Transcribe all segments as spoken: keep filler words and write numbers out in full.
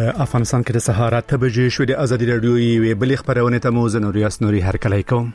په افغانستان کې د سهار اته بجې شوې د ازادي راډیو یوې بلې خبرونه ته مو زه نوریاس نوري هرکلی کوم.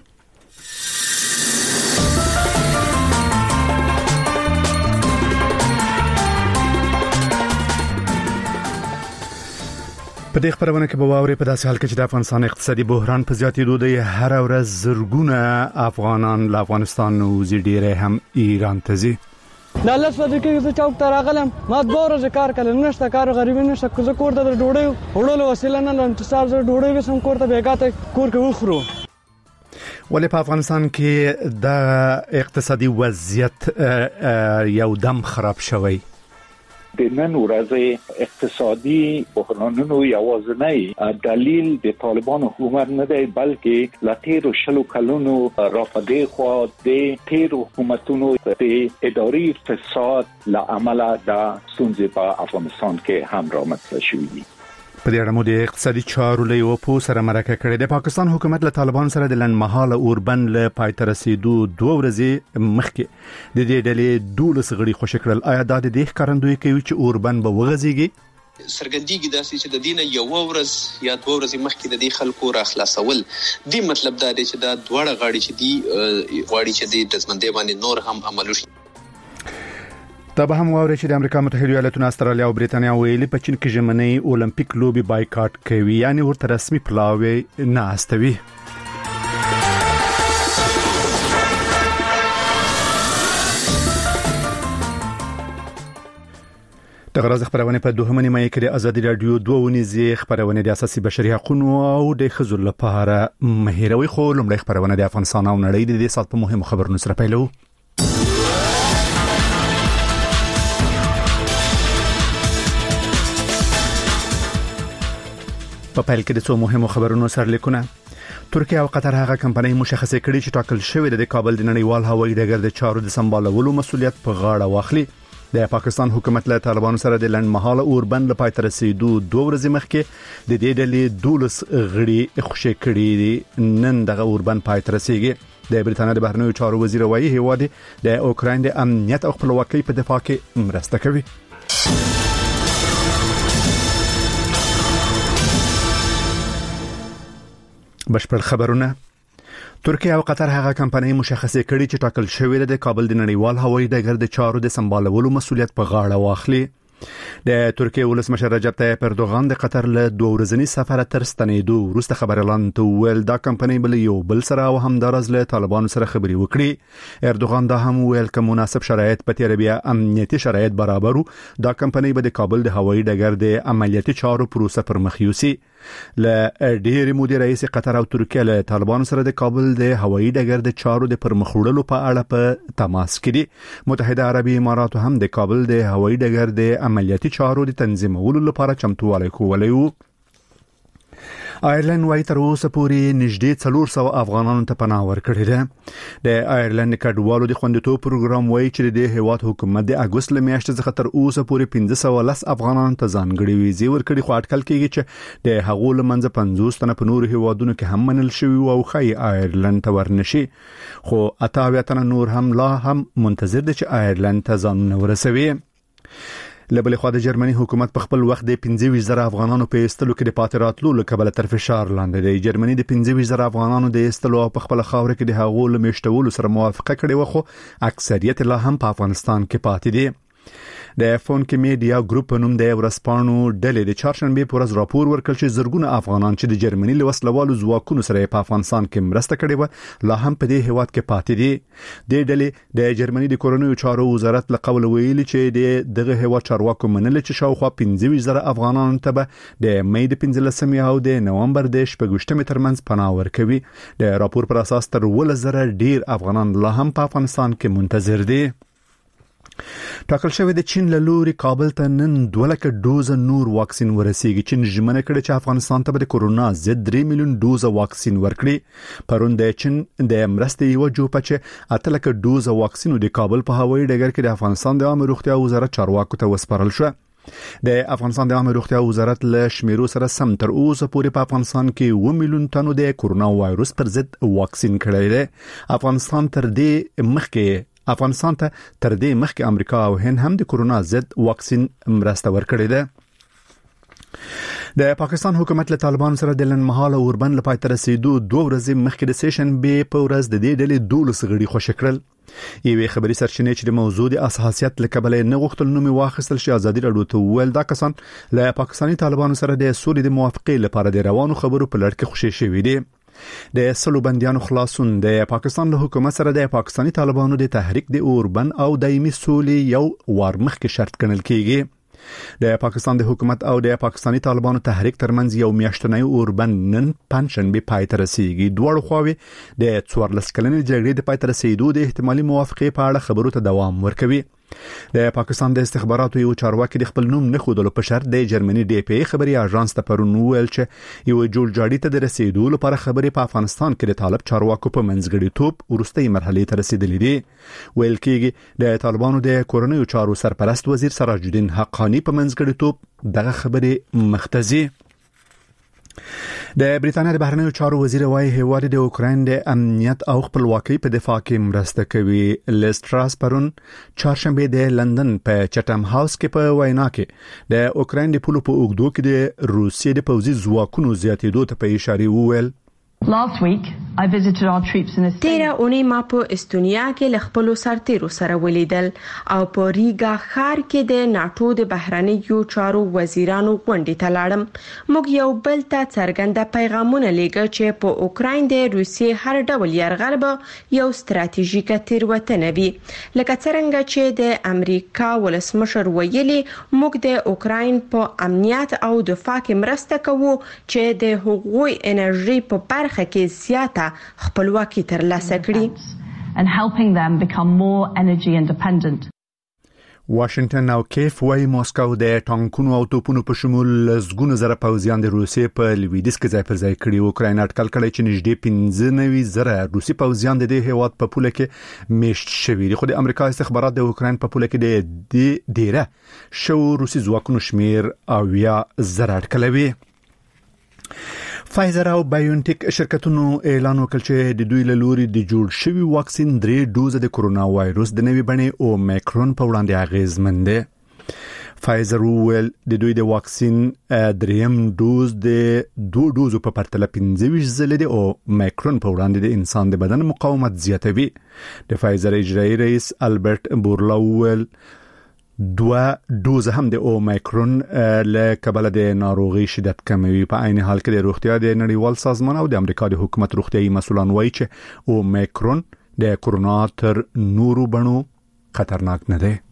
په دې خبرونه کې به واوري په داسې حال کې چې د افغانستان اقتصادي بحران په زیاتېدو دی، هر ورځ زرګونه افغانان له افغانستان وزي ډېر هم ایران ته ځي. دا لاسو د کې چې چوک ته راغلم ما دوه ورځې کار کړل، نشته کار غریبي نشته، زه کور ته ډوډۍ وړلو وسیله نه لرم چې سار زه ډوډۍ وسم کور ته بیګاته کور کې وخورو. ولې په افغانستان کې د اقتصادي وضعیت یو دم خراب شوی؟ د نن ورځې اقتصادي بحرانونو یوازینی دلیل د طالبان حکومت نه دی، بلکې لا تیرو شلو کلونو رافدې خوا د تیرو حکومتونو د اداري فساد لامل د ستونزې په افغانستان کې هم رامنځته شوې دي. په دې اړه مو د اقتصادي چارو له یو پو سره مرکه کړې. د پاکستان حکومت له طالبان سره د لنډمهاله اوربند له پای ته رسیدو دوه ورځې مخکې د دې ډلې دولس غړي خوشي کړل. آیا دا د دې ښکارندوی کوي چې اوربند به وغځيږي؟ سرګندېږي داسې چې د دینه یو ورځ یا دوه ورځې مخکې د دې خلکو را خلاصول دی، مطلب دا دی چې دا دواړه غاړي چې دی غواړي چې د دزمندې باندې نور هم عمل وشي. دا به هم واوري چې د امریکا متحده ایالاتونو، استرالیا او بریتانیا ویلي په چین کې ژمنۍ اولمپیک لوبي بایکاټ کوي، یعنی ورته رسمي پلاوي نه استوي. د غرض خبرونه په دوهمه نیمه کې د ازادي رادیو دوه ونیزې خبرونه د اساسي بشري حقوقو او د خزر لپاره مهیروي خو لمړی خبرونه د افغانستان او نړۍ د دې سات په مهمو خبرونو سره پیلو. په پیل کې د څو مهمو خبرونو سرلیکونه. ترکیه او قطر هغه کمپنۍ مشخصه کړې چې ټاکل شوې د کابل د نړیوال هوایي ډګر د چارو د سمبالولو مسؤلیت په غاړه واخلي. د پاکستان حکومت له طالبانو سره د لنډمهاله اوربند لپاره تر رسیدو دوه ورځې مخکې د دې ډلې دولس غړي خوشي کړي دي. نن دغه اوربند پای ته رسیږي. د بریتانیا د بهرنیو چارو وزیر وايي هیواد د اوکراین د امنیت او خپلواکۍ په دفاع کې مرسته کوي. بشپړ خبرونه. ترکیه او قطر هغه کمپنۍ مشخصه کړي چې ټاکل شوې ده د کابل د نړیوال هوایي ډګر د چارو د سمبالولو مسؤلیت په غاړه واخلي. د ترکیه ولسمشر رجب طیب اردوغان د قطر له دوه ورځني سفر تر ستنېدو وروسته خبريالان ته ویل دا کمپنۍ بل یو بل سره او همدارز له طالبانو سره خبري وکړي. اردوغان دا هم ویل چې مناسب شرایط په تیر بیا امنیتي شرایط برابرو دا کمپنۍ به د کابل د هوایي ډګر د عملیاتي چارو پروسه پر مخ یوسي. له ډېر مودې رئیس قطر او ترکیه له طالبانو سره د کابل د هوایي ډګر د چارو د پرمخوړلو په اړه په تماس کې دي. متحده عربي امارات هم د کابل د هوایي ډګر د عملیاتي چارو د تنظیمولو لپاره چمتووالی کولی وو. آیرلند وايي تر اوسه پورې نږدې څلور سوه افغانانو ته پناه ورکړې ده. د آیرلند کډوالو د خوندیتوب پروګرام وايي چې د هیواد حکومت د اګوست له میاشتې څخه تر اوسه پورې پنځه سوه لس افغانانو ته ځانګړي ویزې ورکړي، خو اټکل کېږي چې د هغو له منځه پنځوس تنه په نورو هیوادونو کې هم منل شوي او ښایي آیرلند ته ورنشي، خو اته اویا تنه نور هم لا هم منتظر دي چې آیرلند ته ځانونه ورسوي. لبل خو د جرمني حکومت په خپل وخت د پنځه ویشت زره افغانانو په استلو کې د پاتې راتلو له کبله تر فشار لاندې دی. جرمني د پنځه ویشت زره افغانانو د استلو په خپل خاور کې د هغو له میشتولو سره موافقه کړې و، خو اکثریت لا هم په افغانستان کې پاتې دي. د فون کې میډیا ګروپ په نوم د ورسپانو ډلې د چهارشنبه په ورځ راپور ورکړ چې زرګونه افغانان چې د جرمني له وسلوالو ځواکونو سره په افغانستان کې مرسته کړې و لا هم په دې هیواد کې پاتې دي. د ډلې د جرمني د کورونو چارو وزارت له قول ویلي چې د دغه هیواد چارواکو منل چې شاوخوا پنځه ویشت زره افغانان ته به د مې د پنځلسمې او د نومبر د شپږویشتمې ترمنځ پناه ورکوي. د راپور پر اساس تر ولس زره ډیر افغانان لا هم په افغانستان کې منتظر دي. ټاکل شوی د چین له لوري کابل ته نن دوه لکه ډوزه نور واکسین ورسیږي. چین ژمنه کړې چې افغانستان ته به د کورونا ضد درې میلیون ډوزه واکسین ورکړي. پرون د چین د مرستې یو جوپه چې اته لکه ډوزه واکسین د کابل په هوایي ډګر کې د افغانستان د عامه روغتیا وزارت چارواکو ته وسپارل شو. د افغانستان د عامه روغتیا وزارت له شمیرو سره سم تر اوسه پورې په افغانستان کې اووه میلیون تنو د کورونا وایروس پر ضد واکسین کړی دی. افغانستان تر دې مخکې افغانستان ته تر دې مخکې امریکا او هند هم د کورونا ضد واکسین مرسته ورکړې ده. د پاکستان حکومت له طالبان سره د لنمحاله اوربند لپاره تر رسیدو دوه ورځې مخکې د سیشن به په ورځ د دې ډلې دولس غړي خوشی کړل. یوې خبري سرچینې چې د موضوع د اساسیت له کبله نه غوښتل نومي واخیستل شي ازادي راډیو ته ویل دا کسان له پاکستاني طالبانو سره د سولې د موافقې لپاره د روانو خبرو په لړ کې خوشی شوي دي. د سلو بنديانو خلاصون د پاکستان له حکومت سره د پاکستاني طالبانو د تحریک د اوربند او دایمي سولې یو وار مخکې شرط ګڼل کیږي. د پاکستان د حکومت او د پاکستاني طالبانو تحریک ترمنځ یو میاشتنی اوربند نن پنځشنبه پای ته رسیدي. دوه خواوې د څوارلس کلنې جګړې د پای ته رسیدو د احتمالي موافقې په اړه خبرو ته دوام ورکوي. د پاکستان د استخباراتو یو چارواکي د خپل نوم نه خودلو په شرط د جرمني ډي پی خبري اژانس ته پرون ویل چې یو جوړجاړي ته د رسیدو لپاره خبري په افغانستان کې د طالب چارواکو په منځګړیتوب ورستۍ مرحله ته رسیدلې دي. ویل کېږي د طالبانو د کورنیو چارو سرپرست وزیر سراج الدین حقانی په منځګړیتوب دغه خبري مختزي. د بریتانیا د بهرنیو چارو وزیر وايي هیواد د اوکراین د امنیت او خپلواکۍ په دفاع کې مرسته کوي. لیستراس پرون چهارشنبه د لندن په چټم هاوس کې په وینا کې د اوکراین د پولو په اوګدو کې د روسیې د پوځي ځواکونو زیاتېدو ته په اشاره وویل. Last week, I visited our troops in Estonia. تیرا اونۍ ما په استونیا کې له خپلو سرتیرو سره ولیدل او په ریګا ښار کې د ناتو د بهرنیو چارو وزیرانو غونډې ته لاړم. موږ یو بل ته څرګنده پیغامونه لیږو چې په اوکراین د روسیې هر ډول یرغل به یو ستراتیژیکه تېروتنه وي. لکه څرنګه چې د امریکا ولسمشر ویلي موږ د اوکراین په امنیت او دفاع کې مرسته کوو چې د هغوی انرژي په برخه کې زیاته خپلواکي ترلاسه کړي and helping them become more energy independent. واشنگټن او کیف وايي ماسکو د ټانکونو او توپونو په شمول لزګونو زره پوځیان د روسیې په لویدیس کې ځای پر ځای کړي. اوکراین اټکل کړي چې نږدې پنځه نوي زره روسي پوځیان د دې هیواد په پوله کې میشت شوي دي. خو د امریکا استخبارات د اوکراین په پوله کې د ډیره شو روسي ځواکونو شمیر او یا زره اټکلوي. فایزر او بایونټیک شرکتونو اعلان وکړ چې د دوی له لوري د جوړ شوی واکسین درې دوزه د کورونا وایروس د نوې بڼې اومیکرون په وړاندې اغیزمن دی. فایزر ویل د دوی د واکسین دریم دوز د دوه دوزو په پرتله پنځه ویشت ځله د اومیکرون په وړاندې د انسان د بدن مقاومت زیاتوي. د فایزر اجرایی رئیس البرت بورلا ویل دوه دوز هم د اومیکرون له کبله د ناروغي شدت کموي. په عین حال کې د روغتیا د نړیوال سازمان او د امریکا د حکومت روغتيایي مسؤلان وایي چې اومیکرون د کورونا تر نورو بڼو خطرناک نه دی.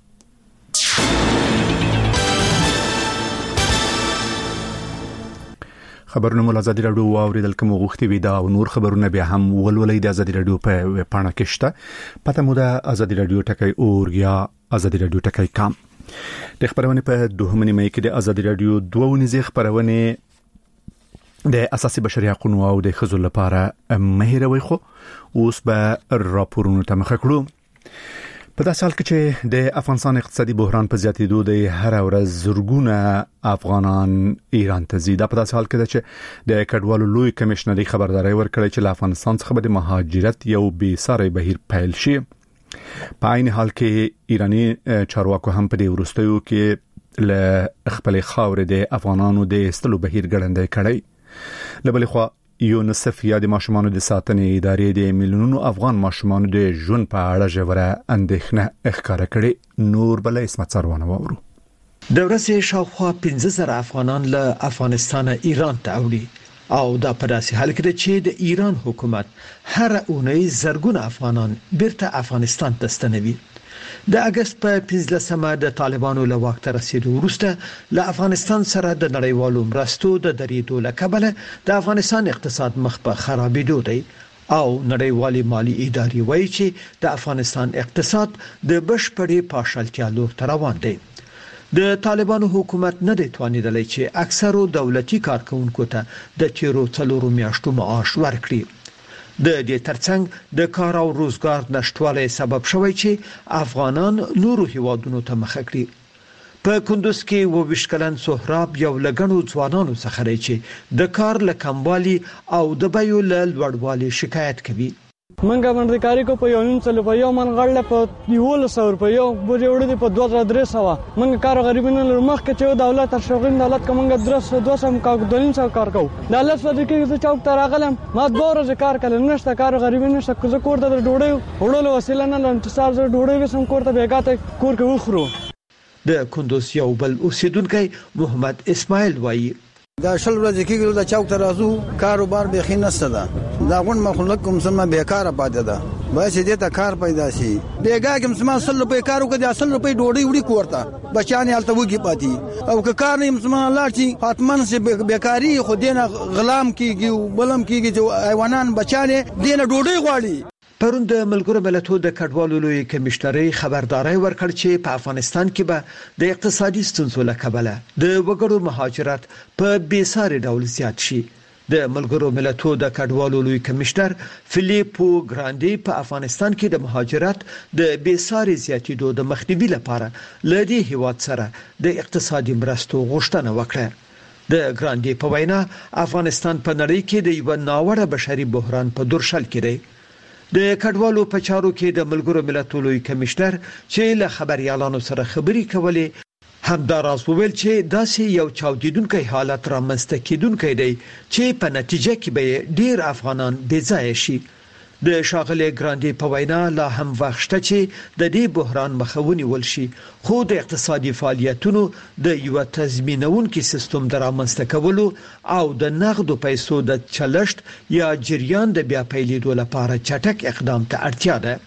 خبرونه مول ازادي راډیو اوریدل کوم غوښتي وي دا او نور خبرونه به هم ولولې د ازادي راډیو په ویب پاڼه کې شته. پته مو د ازادي راډیو ټکی اور یا ازادي راډیو ټکی کام. د خبرونه په دوهمنی مې کې د ازادي راډیو دوه ونیزه خبرونه د اساسي بشري حقوقو او د خزو لپاره مهیروي. خو اوس به راپورونو ته مخ کړو. په داسې حال کې چې د افغانستان اقتصادي بحران په زیاتېدو د هر ورځ زرګونه افغانان ایران ته ځي. دا په داسې حال کې ده چې د کډوالو لوی کمشنري خبرداري ورکړې چې له افغانستان څخه د مهاجرت یو بې ساري بهیر پیل شي. په عین حال کې ایرانی چارواکو هم په دې ورستیو کې له خپل خاورې د افغانانو د استلو بهیر ګړندې کړی. لبل خو یونیسف یا د ماشومانو د ساتنې ادارې د میلیونونو افغان ماشومانو د ژوند په اړه ژوره اندېښنه ښکاره کړې. نور بل اسمت سروانه وورو. د ورځې شاوخوا پنځه زره افغانان له افغانستان ایران ته اوړي او دا په داسې حال کې چې د ایران حکومت هر اونۍ زرګونه افغانان بیرته افغانستان ته ستنوي. د اگست په پنځلسمه د طالبانو له واک ته رسیدو وروسته له افغانستان سره د نړیوالو مرستو د درېدو له کبله د افغانستان اقتصاد مخ په خرابېدو دی او نړیوالې مالی ادارې وایي چې د افغانستان اقتصاد د بشپړې پاشلتیا لور ته روان دی. د طالبانو حکومت نه دی توانیدلی چې اکثرو دولتي کارکونکو ته د تیرو څلورو میاشتو معاش ورکړي. د دې ترڅنګ د کار او روزګار نشټوالی سبب شوی چې افغانان نورو هیوادونو ته مخه کړي. په کندوز کې و ویشت کلن سهراب یو لګنو ځوانانو څخه چې د کار له کموالي او د بیو له لوړوالي شکایت کوي. منګه باندې کاری کو په یو نیم سل په یو من غړل په یو سو روپیه یو بوجه وړي په دوه درې سو منګه کار غریبانو لر مخ کې چې دولت تر شوغین دولت کومګه درس دوه سم کا دولین سو کار کو دولت په دې کې چوک تر اغلم ما دوه کار کله نشته کار غریبانو نشته کوزه کوړه د ډوډۍ وړلو وسیله نه لنټ سار زه ډوډۍ وسم کوړه بیګاته کور کې وخورو. د کندوز یو بل اوسیدونکی محمد اسماعیل وایي دا شل ورځې کېږي دا چوک ته راځو کاروبار بېخي نشته ده دا غون مخلوق کوم سم بیکاره پاتې ده باید دې ته کار پیدا شي بیګا کوم سم اصل روپې کار وکړي اصل روپې ډوډۍ وړي کوړه بچان یالته وږي پاتې او که کار نه سم لاړ شي فاطمن سي بیکاری خو دینه غلام کیږي بلم کیږي چې حیوانان بچانه دینه ډوډۍ غواړي. پرون د ملګرو ملتونو د کډوالو لوی کمشنري خبرداري ورکړ چې په افغانستان کې به د اقتصادي ستونزو له کبله د وګړو مهاجرت په بیساري ډول زیات شي. د ملګرو ملتونو د کډوالو لوی کمشنر فلیپو ګراندي په افغانستان کې د مهاجرت د بیساري زیاتېدو د مخنیوي لپاره لدی هیواد سره د اقتصادي مرستو غوښتنه وکړه. د ګراندي په وینا افغانستان په نړۍ کې د یو ناوړه بشري بحران په درشل کې دی. د کډوالو په چارو کې د ملګرو ملتونو لوی کمشنر چې له خبريالانو سره خبري کولې همداراز وویل چې داسې یو چاودیدونکي حالت را منځته کیدونکي دی چې په نتیجه کې به ډیر افغانان بې ځای شي. د شاغله ګراندي په وینا لا هم وخت چې د دې بحران مخاوني ولشي خو د اقتصادي فعالیتونو د یو تضمینونکو سیستم درامنځته کولو او د نقدو پیسو د چلشت یا جریان د بیا پیلېدو لپاره چټک اقدام ته اړتیا ده.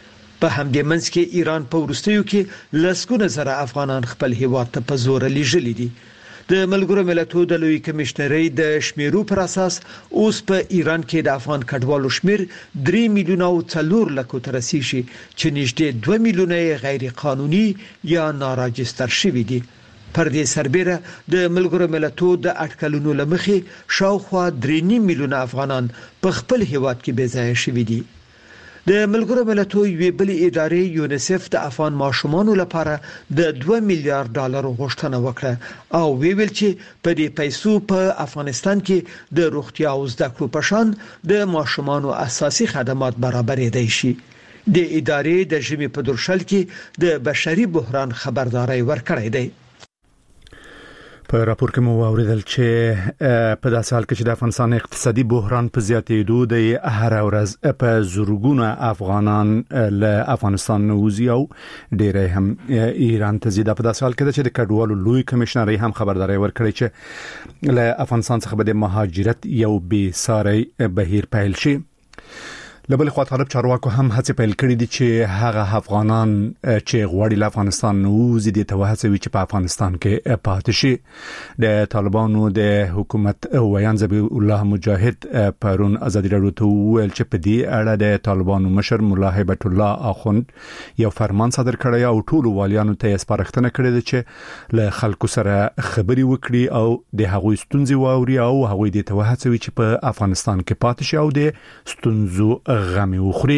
په همدې منځ کې ایران په وروستیو کې لسګونه زره افغانان خپل هیواد ته په زور لیږلي دي. د ملګرو ملتونو د لوی کمشنري د شمیرو پر اساس اوس په ایران کې د افغان کډوالو شمیر درې میلیونه او څلور لکه تر رسیدي چې نږدې دوه میلیونه غیر قانوني یا ناراجستر شوي دي. پر دې سربېره د ملګرو ملتونو د اټکلونو لمخې شاوخوا درې میلیونه افغانان په خپل هیواد کې بې ځای شوي دي. د ملګرو ملتونو یوې بلې ادارې یونیسف د افغان ماشومانو لپاره د دوه میلیارډ ډالر غوښتنه وکړه او ویل چې په دې پیسو په افغانستان کې د روغتیا او زده کړو په شان د ماشومانو اساسي خدمات برابرېدای شي. د ادارې د ژمي په درشل کې د بشري بحران خبرداري ورکړې ده. په راپور کې مو اوریدل چې په داسې حال کې چې د افغانستان اقتصادي بحران په زیاتېدو د هر ورځ په زورګونه افغانان له افغانستان نوځي او ډېر هم ایران ته ځي. په داسې حال کې چې د کډوالو لوی کمشنري هم خبرداري ورکړي چې له افغانستان څخه به د مهاجرت یو بې ساري بهیر پیل شي. لبل خو طالب چارواکو هم هڅه پیل کړې دي چې هغه افغانان چې غواړي له افغانستان نوځي دي ته هڅوي چې په افغانستان کې پاتې شي. د طالبانو د حکومت ویان ذبی الله مجاهد پرون ازادي راډیو ته ویل چې په دې اړه د طالبانو مشر مولا هیبت الله اخوند یو فرمان صادر کړی او ټول والیانو ته سپارښتنه کړې ده چې له خلکو سره خبري وکړي او د هغوی ستونزې واوري او هغوی دې ته هڅوي چې په افغانستان کې پاتې شي او د ستونزو غمي وخوري.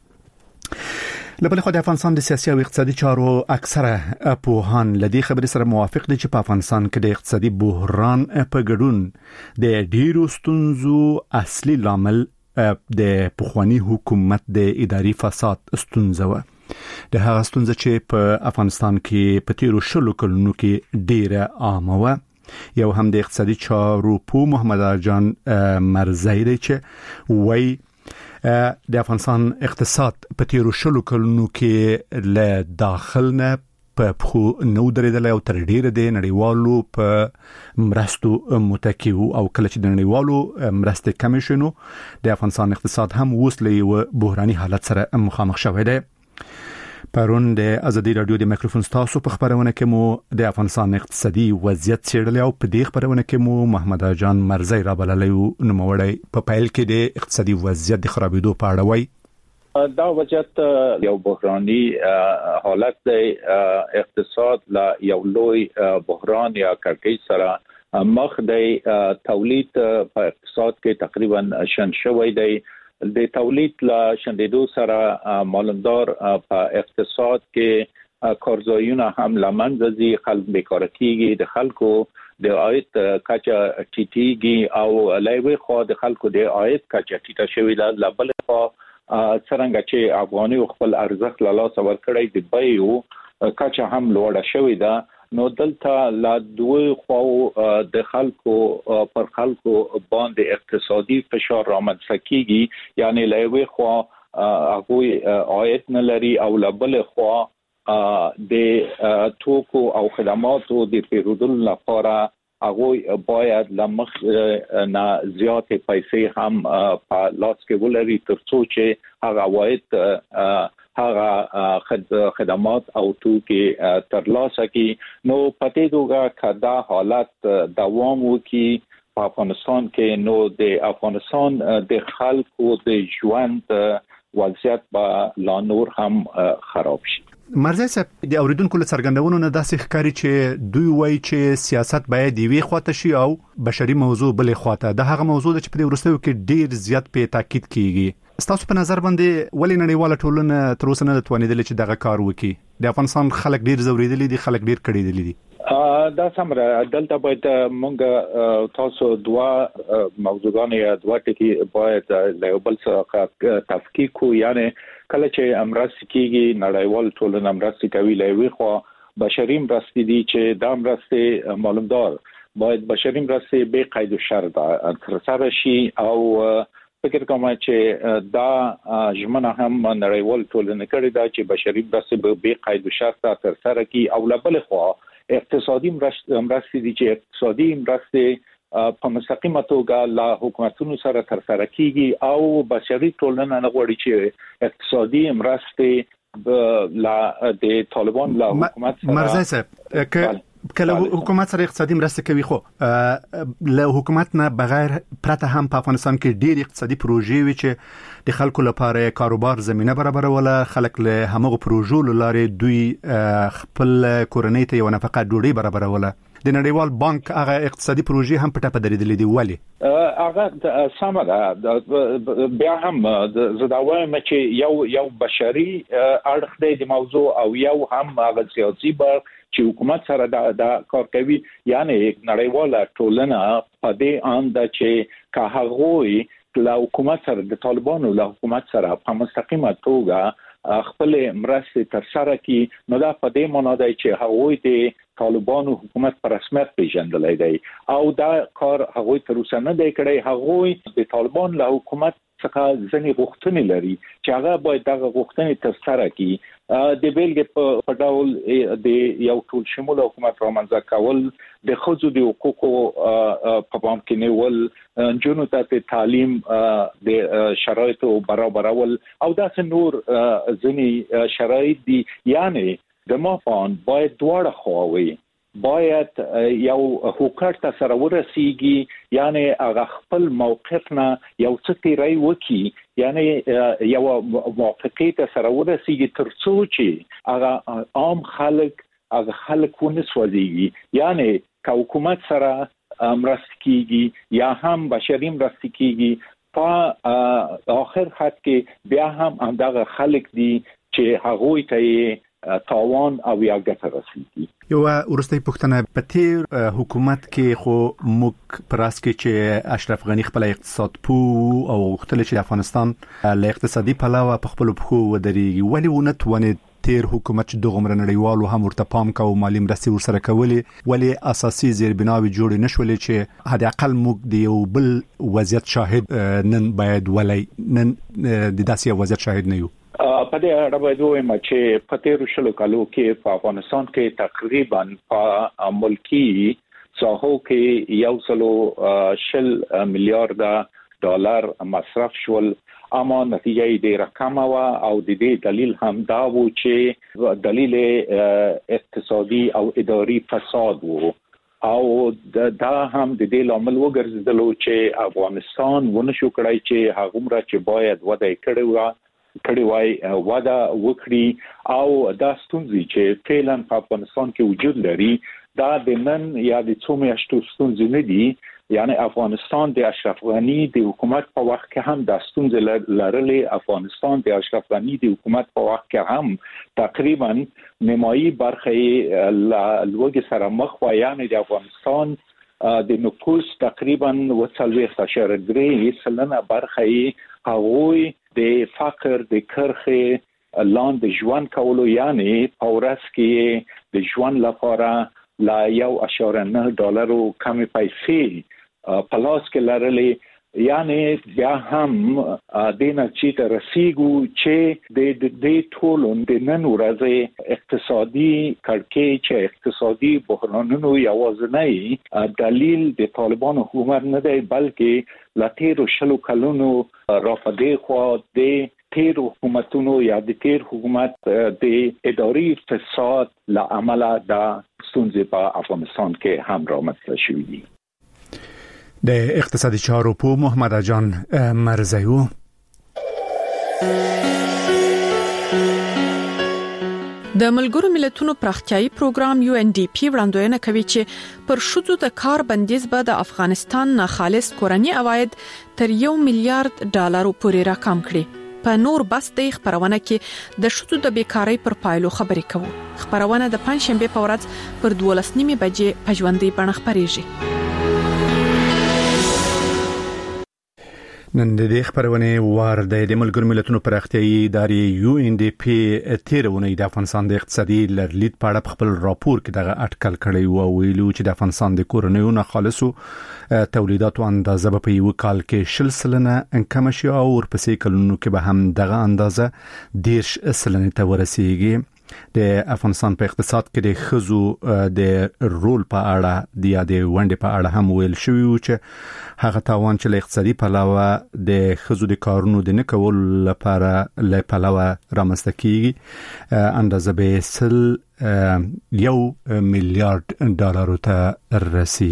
لبل خو د افغانستان د سیاسي او اقتصادي چارو اکثره پوهان لدی خبرې سره موافق دي چې په افغانستان کې د اقتصادي بحران په ګډون د ډیرو ستونزو اصلي لامل د پخوانی حکومت د اداري فساد ستونزه و. د هغه ستونزه چې په افغانستان کې په تیرو شلو کلونو کې ډیره عامه و. یو هم د اقتصادي چارو په محمد جان مرزای دی چې وای د افغانستان اقتصاد په تیرو شلو کلونو کې له داخل نه په خو نو درېدل او تر ډیره د نړیوالو په مرستو متکی او کله چې د نړیوالو مرستې کمیشنو د افغانستان اقتصاد هم وسلې و بحراني حالت سره مخامخ شوی دی. پرون د ازادي رادیو د میکروفون تاسو په خبرونه کې مو د افغانستان اقتصادي وضعیت څېړل او په دې خبرونه کې مو محمد جان مرزای را بللی نو موړی په پایل کې د اقتصادي وضعیت د خرابېدو په اړه وایي. دا وضعیت یو بحراني حالت دی. اقتصاد لا یو لوی بحران یا کړکۍ سره مخ دی. تولید په اقتصاد کې تقریبا شن شوی دی. د تولید لا شندېدو سره معلومدار په اقتصاد کې کارځایونه هم لمنځه ځي، خلک بیکاره کیږي، د خلکو د عاید کچه ټیټیږي او لایوي خو د خلکو د عاید کچه ټیټه شوې ده. لبل خو څنګه چې افغاني خپل ارزښت له لاسه ورکړی دی بیو کچا هم لوړه شوې ده نو دلته لا دوی خو د خلکو پر خلکو باندې اقتصادي فشار رامنځته کیږي یعنی لوي خو هغه عاید نه لري او لبل خو د توکو او خدماتو د پیرودلو لپاره هغه باید لمخ نه زیات پیسې هم په لاس کې ولري ترڅو چې هغه عاید هغه خدمات او توکي ترلاسه کی نو پته دوګه کدا حالت دوام وکي په افغانستان کې نو د افغانستان د خلکو د ژوند وضعیت به لا نور هم خراب شي. مرزي صاحب د اوریدونکو له څرګندونو نه داسې ښکاري چې دوی وایي چې سیاست باید دی وی خواته شي او بشري موضوع بلې خواته د هغه موضوع چې په ورستیو کې ډیر زیات په تاکید کیږي. ستاسو په نظر باندې ولې نړیواله ټولنه تر اوسه نه توانیدل چې دغه کار وکړي؟ د افغانستان خلک ډیر زوریدلي دي، خلک ډیر کړي دي. دا سمره دلته باید مونږ تاسو دوا موضوعونه یا دوا ټکی باید له بل څخه تفکیک کو یعنی کله چې امرسته کیږي نړیوال ټولنه امرسته کوي لوي خو بشري مرستې دي چې دا مرستې معلومدار باید بشري مرستې به قید و شرط تر سره شي او فکر کوم چې دا ژمنه هم نړیوال ټولنه کړې ده چې بشري مرستې به قید و شرط تر سره کی او لبل خو اقتصادي مرستې دي چې اقتصادي مرستې په مستقیمه توګه لا حکومتونو سره تر سره کیږي او بشري ټولنه نه غواړي چې اقتصادي مرستې لا د طالبان لا حکومت سره مرزي صاحب کله حکومت سره اقتصادي مرسته کوي خو له حکومت نه بغیر پرته هم په افغانستان کې ډېر اقتصادي پروژې وي چې د خلکو لپاره کاروبار زمينه برابروله خلک له همغه پروژو لاره دوی خپل کورنۍ ته یو نفقه ډوډۍ برابروله. د نړیوال بانک هغه اقتصادي پروژې هم پټه پدریدلې دي ولی هغه سمره بیا هم زداوایم چې یو یو بشري اړخ دی د موضوع او یو هم هغه سیاسي برخه چې حکومت سره دا, دا کار کوي یعنی نړیواله ټولنه په دې اند چې که هغه له حکومت سره د طالبانو له حکومت سره په مستقیمه توګه خپل مرستې تر سره کی نو دا په دې معنی دی چې هغه د طالبانو حکومت پر رسمیت پیژندلای دی او دا کار هغه تر اوسه نه دی کړی. هغه د طالبان له حکومت څخه ځنې غوښتنې لري چې هغه باید دغه غوښتنې تر سره کی د بیلګې په ډول د یو ټول شمول حکومت رامنځته کول د خځو د حقوقو په پام کې نیول جنو ته تعلیم د شرایطو برابرول او داسې نور ځنې شرایط دي یعنی د مافان باید دواړه خواوي باید یو حکومت ته سره ورسیږي یعنی هغه خپل موقف نه یو څه تیری وکي یعنی یو موافقه ته سره ورسیږي ترڅو چې هغه عام خلک هغه خلک ونه سوځيږي یعنی که حکومت سره مرسته کیږي یا هم بشري مرسته کیږي په آخر خط کې بیا هم هغه خلک دي چې هغه ته تاوان او یا ګټه رسیږي. یو ورسته پښتنه په تیر حکومت کې خو موږ پراس کې چې اشرف غنی خپل اقتصاد پو او غوښتل چې افغانستان له اقتصادي پلوه په خپل پخو ودرېږي ولی ونه توانید تیر حکومت چې دغه مرنړیوالو هم ورته پام کوي مالی مرستې ورسره کولې ولی اساسي زیربناوي جوړ نشولې چې حد اقل موږ د یو بل وضعیت شاهد نن باید ولی نن د داسې وضعیت شاهد نه یو. په دې اړه باید ووایم چې په تیرو شلو کالو کې په افغانستان کې تقریبا په ملکی ساحو کې یو سلو شل میلیارډ ډالر مصرف شول اما نتیجه دې رقم وا او د دې دلیل هم دا و چې دلیل اقتصادي او اداري فساد وو او دا هم د دې لامل وګرځیدل چې افغانستان ونه شو کړای چې هغه مر چې باید وده کړی و کړي وای ودا وکړي او دا ستونزې چې فعلا په افغانستان کې وجود لري دا د نن یا د څو میاشتو ستونزې نه دي یعنی افغانستان د اشرف غنی د حکومت په وخت کې هم د ستونزې لرلې افغانستان د اشرف غنی د حکومت په وخت کې هم تقریبا نیمایي برخه لوګي سره مخ و یعنی د افغانستان د نفوس تقریبا وڅلوي اشاریه درې سلنه برخه هغوی د فقر د کرخه لاندې ژوند کولو، یعنی پورس کې د ژوند لپاره لا یو اشاره نه ډالر کم پیسې پلاس کې لرلې، یعنی بیا هم د نتیجې ته رسیدو چې د د ټول د نن ورځې اقتصادي کړکېچ چې اقتصادي بحرانونو یوازینی دلیل د طالبان حکومت نه دی، بلکې لاتیر شلو کلونو رافضه خو د تیر حکومتونو یا د تیر حکومت د اداري فساد لعمل د ستونزې په افغانستان کې هم رامنځته شوې دي. د اقتصادي چارو په محمد جان مرزیو د ملګرو ملتونو پراختیايي پروګرام یو ان ډي پی وړاندوینه کوي چې پر شذو د کار بندیز به د افغانستان نه خالص کورنی عواید تر یو میلیارډ ډالر پورې راکم کړي. په نور بس د خبرونه کې د شذو د بیکاری پر پایلو خبرې کوو. خبرونه د پنځشنبه په ورځ پر دولس نیمه بجې په ژوندۍ بڼه خبرېږي. نن د دې خبرونه وار د ملګرو ملتونو پراختیايي ادارې یو ان ډي پی تیرونه د افغانستان د اقتصادي لرلید په اړه خپل راپور کې دغه اټکل کړی و، ویلو چې د افغانستان د کورنیو نه خالصو تولیداتو اندازه په یو کال کې شل سلنه انکم شي او ورپسې کلونو کې به هم دغه اندازه دیرش سلنه ته ورسیږي. د افغانستان په اقتصاد کې د خزو د رول په اړه د یادې ونډې په اړه هم ویل شوی و چې هغه تاوان چې له اقتصادي پلوه د خزو د کارونو د نه کول لپاره له پلوه رامنځته کیږي اندازه به سل یو میلیارډ ډالر ته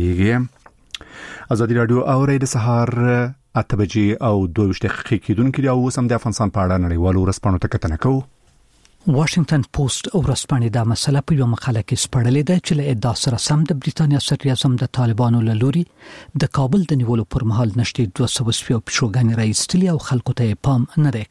رسیږي. ازادي رادیو اوري د سهار اته بجې او دوه ویشت دقیقې کېدونکې او سم د افغانستان په اړه نړیوالو رسپانو ته کتنه کوو. واشنگټن پوسټ او رسپانې دا مسله په یو مقاله کې سپړلې ده چې له ادعا سره سم د بریټانیا صدر اعظم د طالبانو له لوري د کابل د نیولو پر مهال نشټې دوه سوه شپږ پښوګانې راایستلې او خلکو ته پام نه دی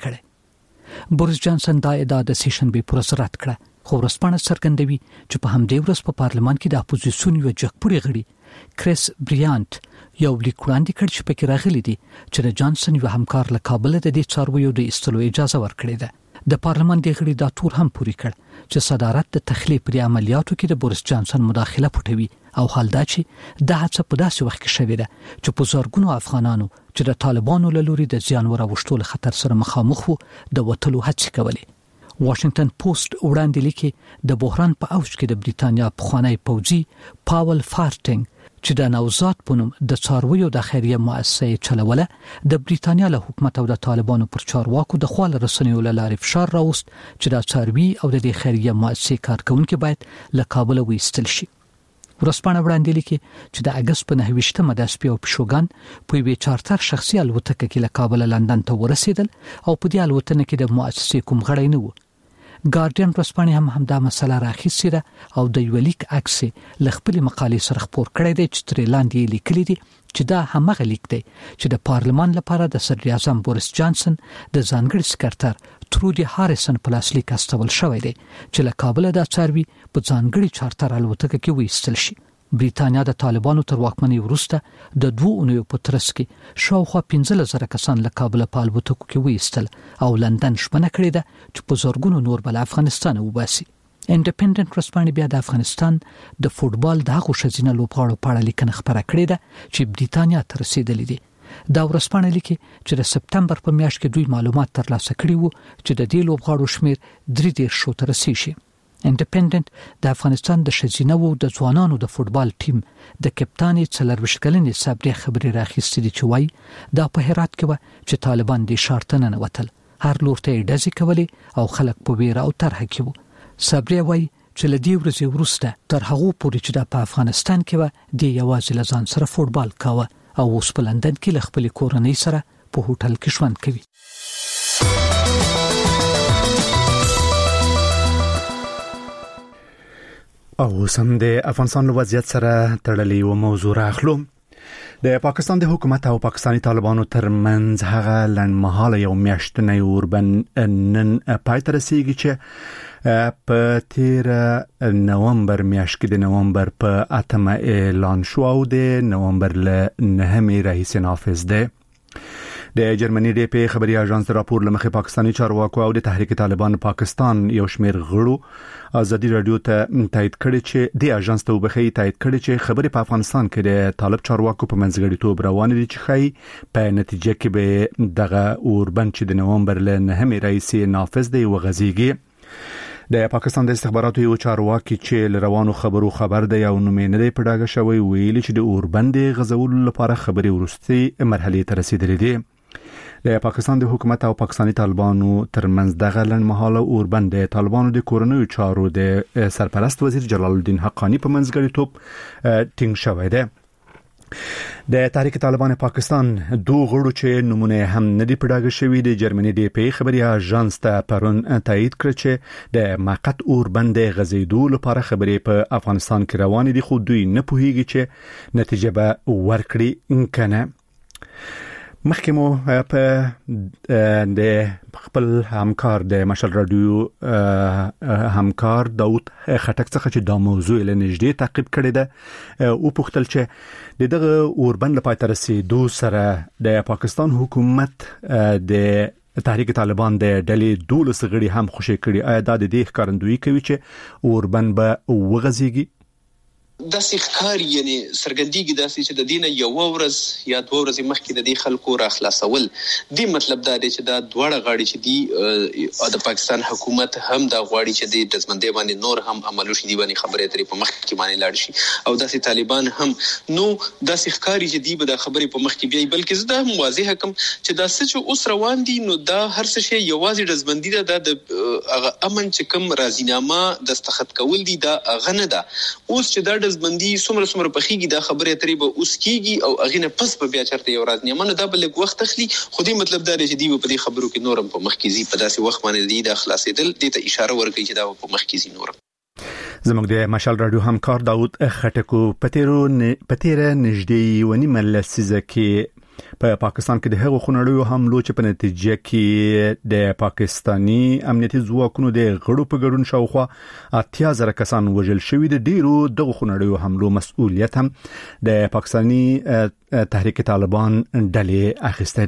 کړی. بوریس جانسن دا ادعا د سیشن به پر رد کړه، خو رسپانې څرګندوي چې په همدې ورځ په پارلمان کې د اپوزیسیون یو جګپوړي غړي کریس بریانت یو لیک وړاندې کړ چې پکې راغلي دي چې د جانسن یو همکار له کابل د دې څارویو د ایستلو اجازه ورکړې ده. د پارلمان د غړي دا تور هم پوری کړ چې صدارت د تخلیه پر عملیاتو کې د بوریس جانسن مداخله پټوي او حال دا چې د هڅه په داسې وخت کې شوې ده چې په زورګونو افغانانو چې د طالبانو له لوري د ځان ورغښتول خطر سره مخامخ وو د وټلو هڅې کولې. واشنگټن پوسټ وړاندې لیکي د بحران په اوج کې د بریټانیا پخوانی پوځي پاول فارټینګ چې د نوزاد په نوم د څارویو د خیریه مؤسسې چلوله د بریټانیا له حکومت او د طالبانو پر چارواکو د خپل رسنیو له لارې فشار راوست چې د څاروي او د خیریه مؤسسې کارکونکو باید له کابل وایستل شي. ورسپانه وړاندې لیکي چې د اگست په نهه ویشتمه د سپیو پښوګان په وی چارتر شخصي الوتکه کې له کابل لندن ته ورسېدل او په دې الوتنه کې د مؤسسې کوم غړی نه و. ګارډین رسپانې هم همدا مسله راخیستې ده او د یو لیک عکس له خپل مقالې سره خپور کړی دی چې تر لاندې لیکلي دي چې دا همغه لیک دی چې د پارلمان لپاره د صدر اعظم بوریس جانسن د ځانګړي سکرټر ترودي هاریسن په لاس لیک استول شوی دی چې له کابل د چاربي په ځانګړي چارتر الوتکه کې وایستل شي. بریټانیا د طالبانو تر واکمنۍ وروسته د دوه اونیو په ترڅ کې شاوخوا پنځه زره کسان له کابل په الوتکو کې وایستل او لندن شپنه کړې ده چې په زورګونو نور بل افغانستان وباسي. انډیپندنت رسپانې بیا د افغانستان د فوټبال د هغو ښځینه لوبغاړو په اړه لیکنه خبره کړې ده چې بریټانیا ته رسیدلې دي. دا ورسپانې لیکي چې د سپتمبر په میاشت کې دوی معلومات ترلاسه کړي وو چې د دې لوبغاړو شمیر درې دېرش شو ته رسیږي. انډیپندنت د افغانستان د ښځینه وو د ځوانانو د فوټبال ټیم د کپتان څلرویشت کلنې صبري خبري راخیستې دي چې وایي دا په هرات کې و چې طالبان د شارتنه نه وتل، هر لور ته ډزې کولې او خلک په ویره او طرح کې وو. صبري وایي چې لدی ورځې وروسته تر هغه پورې چې د افغانستان کې و د یوازې لزان سره فوټبال کاوه او اوس په لندن کې له خپل کورنۍ سره په هوټل کې ژوند کوي. او سم د افغانستان وضعیت سره تړلې و موضوع راخلو. د پاکستان د حکومت او پاکستاني طالبانو ترمنځ هغه لنډمهاله یو میاشتنی اوربن نن پای ته رسیږي چې په تیر نومبر میاشت کې د نومبر په اتمه اعلان شو او د نومبر له نهمې رئیس نافذ ده. د جرمني ډي پی خبري اژانس راپور لمخې پاکستاني چارواکو او د تحریک طالبان پاکستان یو شمېر غړو ازادي رادیو ته تایید کړی چې د اژانس ته وبخي تایید کړی چې خبري په افغانستان کې د طالب چارواکو په منځګړیتوب روان دي چې خای په نتیجه کې به دغه اوربند چې د نومبر له نهمې رئیس نافذ دی وغځيږي. د پاکستان د استخباراتو یو چارواکي چې روانو خبرو خبر دی او نومې نه دی پډاګه شوی ویلي چې د اوربند غزولو لپاره خبري ورستي مرحله ته رسیدلې دي. د پاکستان د حکومت او پاکستاني طالبانو ترمنځ دغه لنډمهاله اوربند د طالبانو د کورنیو چارو د سرپرست وزیر جلال الدین حقانی په منځګړیتوب ټینګ شوی دی. د تحریک طالبان پاکستان دوه غړو چې نمونه هم ندي پډاګه شوی د جرمني ډي پی خبري اژانس ته پرون تایید کړ چې د موقت اوربند غزیدو لپاره خبري په افغانستان کې روان دي خو دوی نه پوهیږي چې نتیجه به ورکړي کنه. مخکې مو په د خپل همکار د مشال رادیو همکار داوود خټک څخه چې دا موضوع له نږدې تعقیب کړی ده او پوښتل چې دغه اوربند لپاره تر رسیدو سره د پاکستان حکومت د تحریک طالبان د ډلې دولس غړي هم خوشی کړي آیا دا د دې ښکارندویي کوي چې اوربند به وغځيږي؟ د سیخکار یعنی سرګندګي داسې چې د دینه یو ورځ یا دوه ورځې مخکې د دې خلکو را خلاصول دی مطلب دا دی چې دا دواړه غاړي چې دی د پاکستان حکومت هم دا غواړي چې د دزمندې باندې نور هم عملو شي دی باندې خبرې ترې په مخ کې باندې لاړ شي او داسې طالبان هم نو د سیخکاری چې دی به د خبرې په مخ کې بیا بلکې زه دا هم واضح کوم چې دا څه چې اوس روان دي نو دا هر څه شی یوازې دزمندې ده د امن چې کوم راضینامه دستخط کول دي دا غنه ده اوس چې دا دزمندي سمره سمره پخېږي دا خبره ترې به اوس کیږي او اغینه پس په بیا چرته یو راز نیمه دا بل وخت اخلي خو دې مطلب دا دی چې دی په دې خبرو کې نورم په مخ کې زی په داسې وخت باندې دی د خلاصېدل دې ته اشاره ورکړي چې دا په مخ کې زی نورم. زموږ د مشال رادیو همکار داوود خټکو پتیرو پتیره نږدې ونی ملسیزه کې په پا پاکستان کې د هغو خونړیو حملو چې په نتیجه کې د پاکستانی امنیتي ځواکونو د غړو په ګډون شاوخوا اتیا زره کسان وژل شوي دي. ډیرو دغه خونړیو حملو مسؤلیت هم د پاکستانی تحریک طالبان ډلې اخیسته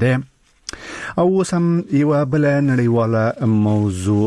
ده. او سم یو بل نړیواله موضوع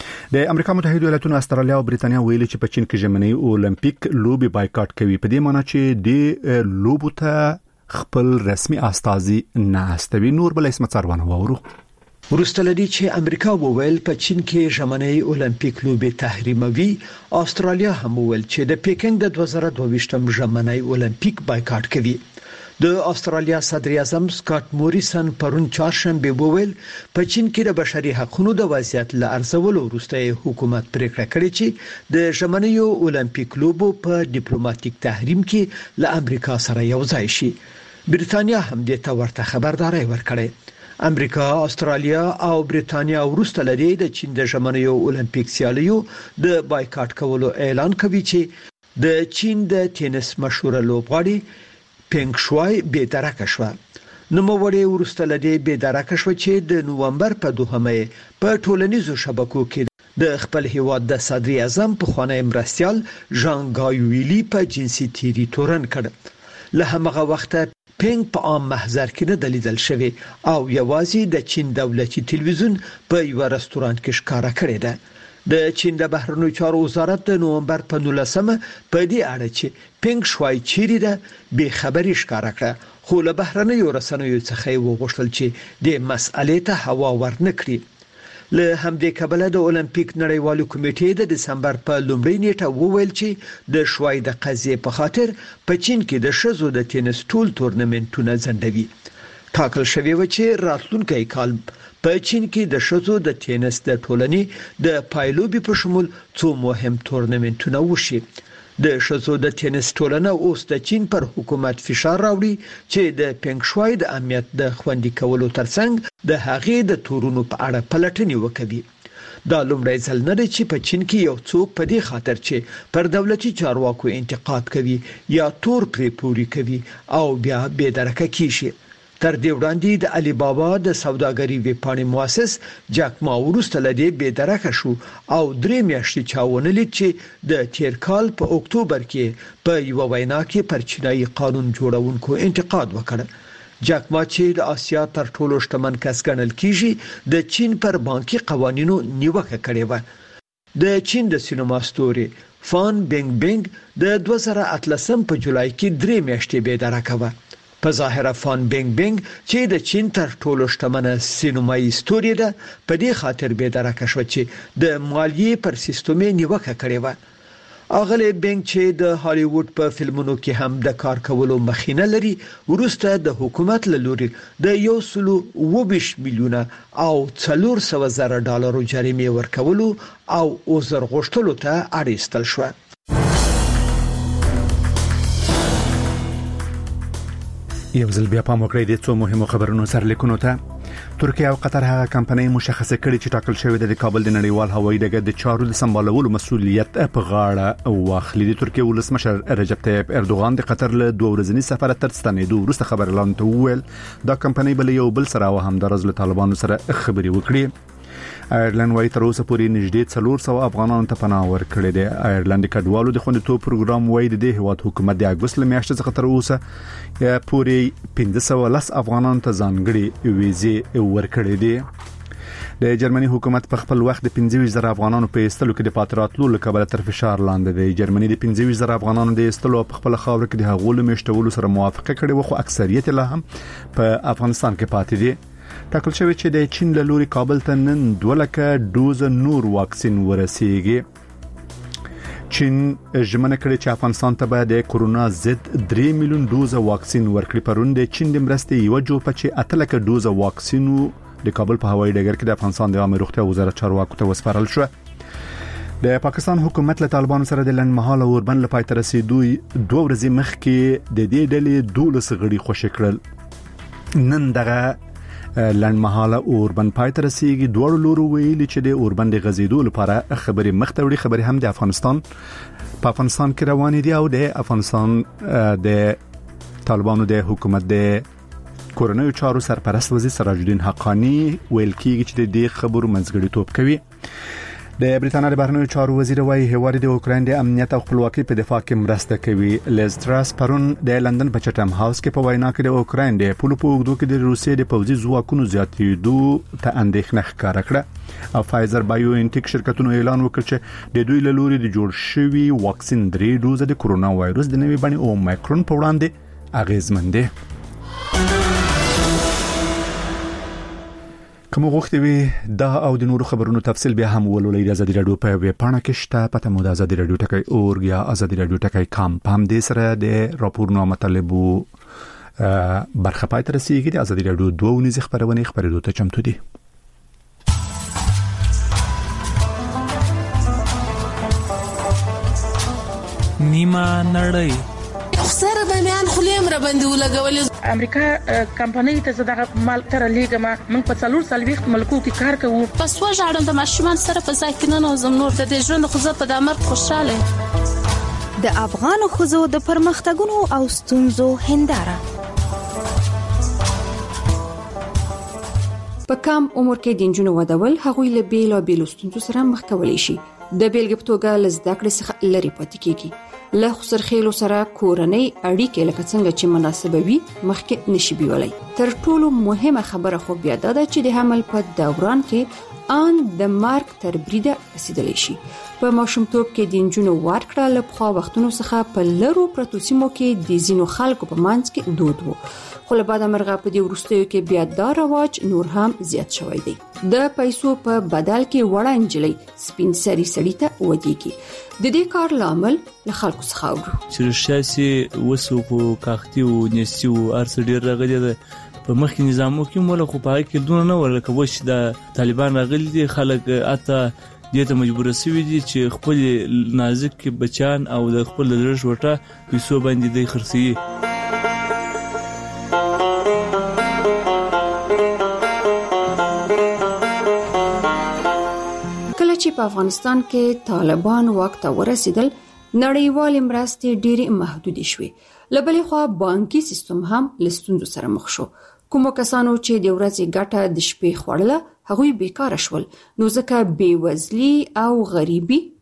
د امریکا متحده ایالاتونو استرالیا او بریتانیا ویلي چې په چین کې ژمنی اولمپیک لوبي بایکاټ کوي په دې معنی چې د لوبو ته خپل رسمي استازي نه استوي. نور بل اسمت څارونه وورو ورسته لدی چې امریکا وویل په چین کې ژمنی اولمپیک لوبي تحریموي استرالیا هم وویل چې د پیکینګ د دوه زره دوه ویشتم ژمنی اولمپیک بایکاټ کوي. د استرالیا صدر اعظم سکاٹ موریسن پرون چهارشنبه وویل په چین کې د بشري حقوقو د وضعیت له ارزولو وروسته حکومت پریکړه کړې چې د ژمنیو اولمپیک لوبو په ډیپلوماټیک تحریم کې له امریکا سره یو ځای شي. بریتانیا هم د تا ورته خبرداري ورکړه. امریکا، استرالیا او بریتانیا وروسته لري د چین د ژمنیو اولمپیک سیالیو د بایکاټ کولو اعلان کوي چې د چین د ټینس مشهور لوبغاړي پینګ شوای به درکه شو. نو موړې ورسته لدی به درکه شو چې د نوومبر په دوهمه په ټولنیزو شبکو کې د خپل هیواد د صدر اعظم په خانه مرستيال ژان گایویلی په جنسي تیری تورن کړ. له هغه وخته پینګ په عام محضر کې نه دلیدل شوی او یوازې د چین دولتي تلویزیون په یو رستورانت کې ښکارا کړی ده. د چین د بهرنیو چارو وزارت د نوومبر په نولسمه په دې اړه چې پینګ شوای چیرې ده به خبري ښکارا کړه خو له بهرنیو رسنیو څخه وغوښتل چې د مسألې ته هوا ورنکړي. له همدې کبله د اولمپیک نړیوالو کمیټې د دسمبر په لومړۍ نیټه وویل چې د شوای د قضیې په خاطر په چین کې د شزو د ټینس ټول تورنمنټونه ځنډوي. ټاکل شوی و چې راتلونکي کال په چین کې د شزو د ټینس د ټولنې د پایلوبي په شمول څو مهم تورنمنټونه وشي. د شزو د ټینس ټولنه اوس د چین پر حکومت فشار راوړي چې د پینګ شوای د امنیت د خوندي کولو ترڅنګ د هغې د تورونو په اړه پلټنې وکړي. دا لومړی ځل نه دی چې په چین کې یو څوک په دې خاطر چې پر دولتي چارواکو انتقاد کوي یا تور پرې پوري کوي او بیا به درکه کیږي. تر دې وړاندې د علي بابا د سوداګرۍ ویپاڼې مؤسس جاک ما ورسته لدی به درکه شو او درې میاشتې چاونه لید چې د تیر کال په اکتوبر کې په یو وینا کې پر چینایي قانون جوړونکو انتقاد وکړ. جاک ما چې د آسیا تر ټولو شتمن کس ګڼل کیږي د چین پر بانکي قوانینو نیوکه کړې و. د چین د سینما ستوري فان بینګ بینګ د دوه زره اتلسم په جولای کې درې میاشتې بېدرکه و. په ظاهره فان بینګ بینګ چې د چین تر ټولو شتمنه سینمایي ستوري ده په دې خاطر بېدرکه شو چې د مالیې پر سیستم نیوکه کړې و. اغله بینګ چې د هالیوډ په فلمونو کې هم د کار کولو مخینه لري ورسته د حکومت له لوري د یو سلو وبیش میلیونه او څلور سوه زره ډالرو جریمه ورکولو او عذر غوښتلو ته اړیستل شو. یو ځل بیا پام وکړئ د څو مهمو خبرونو سرلیکونو ته. ترکیه او قطر هغه کمپنۍ مشخصه کړې چې ټاکل شوې ده د کابل د نړیوال هوایي ډګر د چارو د سمبالولو مسؤلیت په غاړه واخلي. د ترکیه ولسمشر رجب طیب اردوغان د قطر له دوه ورځني سفر تر ستنېدو وروسته خبر اعلان ته وویل دا کمپنۍ بل یو بل سره او همدارز له طالبانو سره خبرې وکړي. آیرلند وايي تر اوسه پورې نږدې څلور سوه افغانانو ته پناه ورکړې ده. آیرلند کډوالو د خوندیتوب پروګرام وايي د هیواد حکومت د اګوست له میاشتې څخه تر اوسه پورې پنځه سوه لس افغانانو ته ځانګړي ویزې ورکړې دي. د جرمني حکومت په خپل وخت د پنځه ویشت زره افغانانو په ایستلو کې د پاتراتلو لکبل تر فشار لاندې دی. جرمني د پنځه ویشت زره افغانانو د ایستلو په خپل خاور کې د هغو له میشتولو سره موافقه کړې و، خو اکثریت لا هم په افغانستان کې پاتې دي. ټاکل شوی چې د چین له لوري کابل ته نن دوه لکه ډوز نور واکسین ورسیږي. چین ژمنه کړې چې افغانستان ته به د کورونا ضد درې میلیون ډوز واکسین ورکړي. پرون د چین د مرستې یو جوپه چې اته لکه ډوز واکسینو د کابل په هوایي ډګر کې د افغانستان د عامه روغتیا وزارت چارواکو ته وسپارل شو. د پاکستان حکومت له طالبانو سره د لنډمهاله اوربند لپاره تر رسیدو دوه ورځې مخکې د دې ډلې دولس غړي خوشی کړل. نن دغه لنډمهاله اوربند پای ته رسیدي. دوه لورو ویلي چې د اوربند غزیدو لپاره خبرې مختوري خبرې هم د افغانستان په افغانستان کې روانې دي او د افغانستان د طالبانو د حکومت د کورونیو چارو سرپرست وزیر سراج الدین حقانی ویل کیږي چې د دې خبرو منځګړیتوب کوي. د بریټانیا د بهرنیو چارو وزیر وايي هیواد د اوکراین د امنیت او خپلواکۍ په دفاع کې مرسته کوي. لیز تراس پرون د لندن په چټم هاوس کې په وینا کې د اوکراین د پولو په اوږدو کې د روسیې د پوځي ځواکونو زیاتېدو ته اندېښنه ښکاره کړه. او فایزر بایو انټیک شرکتونو اعلان وکړ چې د دوی له لوري د جوړ شوی واکسین درې ډوزه د کورونا وایروس د نوې بڼې او مایکرون په وړاندې اغیزمن دي. کوم وخت وی دا او د نورو خبرونو تفصیل بیا هم ولولئ د ازادي رادیو په ویب پاڼه کې شته. پته مو د ازادي رادیو ټکی اورګ یا ازادي رادیو ټکی کام پام دې سره د راپورونو مطالبو برخه پای تر رسیدي. د ازادي رادیو دوه ونیز خبرونه خبرېدو ته چمتو دي. نیمه نړۍ سره د میان خلیم را باندې ولګولې. امریکا کمپنۍ ته زداغه مال تر لیګما موږ په څلور سالويخت ملکو کې کار کوو. پس وژاړم د ماشومان سره په ځای کې نه نوزم نور د ژوند خو زه په دمر خوشاله. د افغان خوځو د پرمختګونو او ستونزو هنداره. په کم عمر کې د جنونو ودول هغوی له بیل او بیل ستونزو سره مخ کولای شي. د بیلګې په توګه لزده کړې څخه لري پاتې کیږي. له خسرخېلو سره کورنۍ اړیکې لکه څنګه چې مناسبه وي مخکې نشي بیولای. تر ټولو مهمه خبره خو بیا دا ده چې د حمل په دوران کې ان د مارک تر بریده رسیدلی شي. په ماشومتوب کې د جنونو ورکړه له پخوا وختونو څخه په لرو پروتو سیمو کې د زینو خلکو په منځ کې دود وو. خو له بعد مرغه په دې ورستیو کې بیا دا رواج نور هم زیات شوی دی. د پیسو په بدل کې وړه انجلۍ سپین سری سړی ته ودیږي. د دې کار لامل له خلکو څخه اورو چې شاسي وسو کو کاختي او نسیو ارس ډیر راغلي ده په مخکې نظامو کې مولا خو پای کې دونه نه ورکه وش د طالبان راغلي دي. خلک اته دې ته مجبور شوي دي چې خپل نازک بچان او د خپل لږ وټه پیسو باندې دی خرڅي. چې په افغانستان کې طالبان واک ته ورسېدل نړیوال مرستې ډېرې محدودې شوې. لبلې خو بانکي سیستم هم لستوندو سره مخ شو. کوم کسانو چې د ورځې ګټه د شپې خوړله هغوی بیکاره شول. نو ځکه بیوزلي او غریبي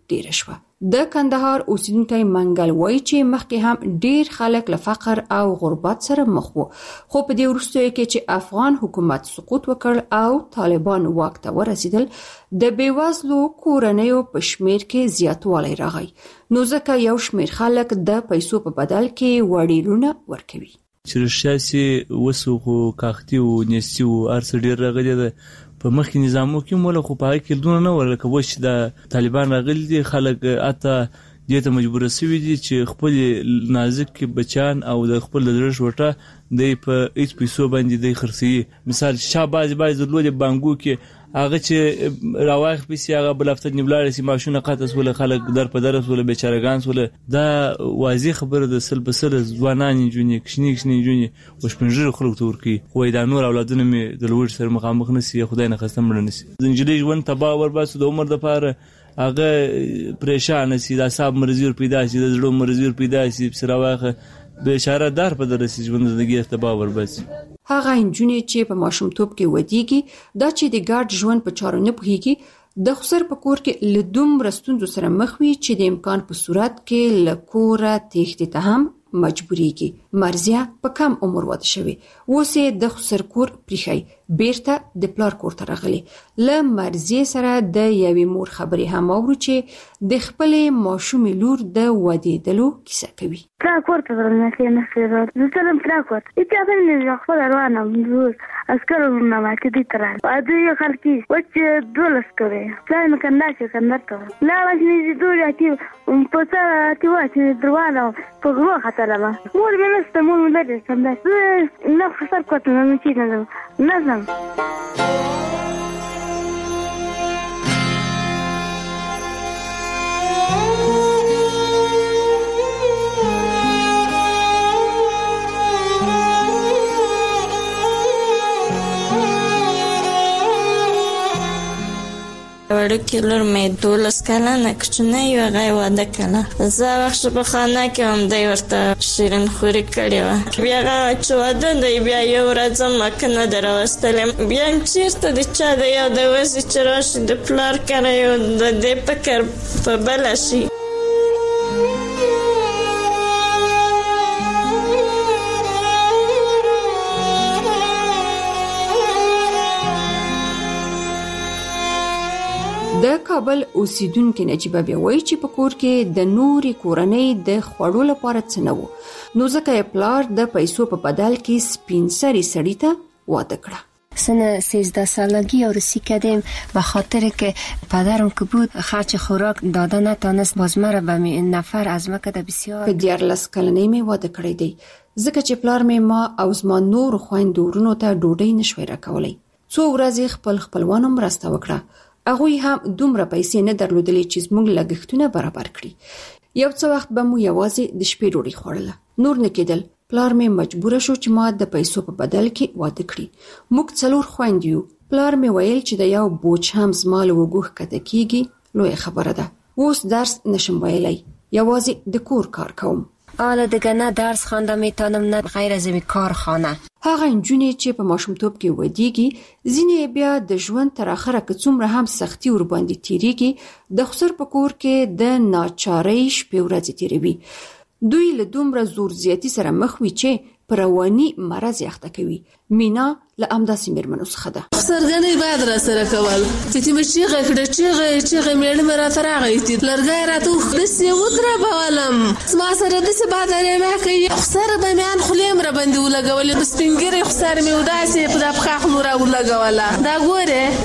ډیر شوه. د کندهار اوسیدونکو منګل وایي چې مخکې هم ډیر خلک له فقر او غربت سره مخ وو، خو په دې وروستیو کې چې افغان حکومت سقوط وکړ او طالبان واک ته ورسېدل، د بیوزلو کورنیو په شمیر کې زیاتوالی راغی، نو ځکه یو شمیر خلک د پیسو په بدل کې وړیرونه ورکوي. چې سیاسي وسوخو کاختي او نيستي او ارڅ ډیر راغلي ده په مخکې نظامو کې مولا خو پای کې دونه نه ورکه وش د طالبان راغلي دي، خلک اته دې ته مجبور شوي دي چې خپل نازک بچان او د خپل درش وټه د په هیڅ پیسو باندې د خرڅي. مثال شاباز باز درلود بانګو کې هغه چې راوخ پیسې هغه بلافته نیولار سي ماشونه قاطس ول خلک در په درس ول بیچارهګان ول. دا واضح خبره د سل بسل ځوانان جونی کښنی کښنی جونی وشپنجر خلک تور کی خو دا نور اولادونه می د لوړ سره مخامخ نسی خدای نه خستم مړ نسی زنجلې ژوند تبا ور باسو د عمر د پاره هغه پریشان سي د صاحب مرزي پیدا سي د زړه مرزي پیدا سي سره واخه بیچاره دار په درسي ژوند زندګي تبا ور باسي. هغه انجونې چې په ماشومتوب کې ودیږي دا چې د ګډ ژوند په چارو نه پوهیږي د خسر په کور کې له دومره ستونزو سره مخ وي چې د امکان په صورت کې له کوره تېښتې ته هم مجبوریږي. مرزیه په کم عمر واده شوی، اوس یې د خسر کور پریښی بیرته د پلار کور ته راغلی. له مرزیه سره د یوې مور خبرې هم اورو چې د خپلې ماشومې لور د ودېدلو کیسه کوي. پلار کور ته ورغلم چې نه خیرات زه تلم پلار کور ته هیڅ نه خپل روانه وم عسکرونه ما کې دي تران اده یو خلکی وچ دولس کوي پلان کنده چې کنده کوي لا وځي دې دوی اتی په څه اتی وځي دروازه په غوغه خطر ما مور مې نسته مور مې لري کنده نه خسر کوته نه چې نه نه نه وړوکی لور مې دولس کلنه کوچنی وه، هغه یې واده کړه. زه وخت په خانه کې هم دی ورته شیرین خوري کړې وه. بیا هغه چې واده دی بیا یو ورځ هم مکه نه ده راوستلې. بیا هم چېرته د چا د یو د وزې چې راشي د پلار کره یو د دې فکر په بله شي. د کابل اوسیدونکو نجيبه بیا وایي چې په کور کې د نوري کورنۍ د خوړو لپاره څه نه وو، نو ځکه یې پلار د پیسو په بدل کې سپین سری سړی ته واده کړه. سن سیزده سالگی عروسی کردیم به خاطر که پدرم که بود خرچ خوراک داده نتانست باز مرا به نفر از مکه بسیار. په دیارلس کلنۍ مې واده کړی دی ځکه چې پلار مې ما او زما نور خویندو ورونو ته ډوډۍ نشوي راکولی. څو ورځې خپل خپلوانو مرسته وکړه، هغوی هم دومره پیسې نه درلودلې چې زموږ لګښتونه برابر کړي. یو څه وخت به مو یوازې د شپې ډوډۍ خوړله، نور نه کېدل. پلار مې مجبور شو چې ما د پیسو په بدل کې واده کړي. موږ څلور خویندې یو. پلار مې ویل چې د یو بوج هم زما له اوږو ښکته کېږي لویه خبره ده. اوس درس نشم ویلی، یوازې د کور کار کوم. حالا دیگه نه درس خوانده میتونم نه غیر از این کارخانه. هغه نجونې چې په ماشومتوب کې ودیږي ځینې بیا د ژوند تر اخره که څومره هم سختي ور باندې تیریږي د خسر په کور کې د ناچارۍ شپې ورځې تیروي. دوی له دومره زور زیاتی سره مخ وي چې پر رواني مرض یخته کوي. مینا له همداسې میرمنو څخه ده. سرګنې باید را سره کول چې تیمه چیغه کړه چیغه چیغه میړه مې راته راغی چې لرګی راته داسې ودربولم زما سره داسې بادرې مې کوي خسر به مې ان خولې مې راباندې ولګولې د سپین ږیرې خسر مې وداسې په دا پښه خولو راولګوله. دا ګورې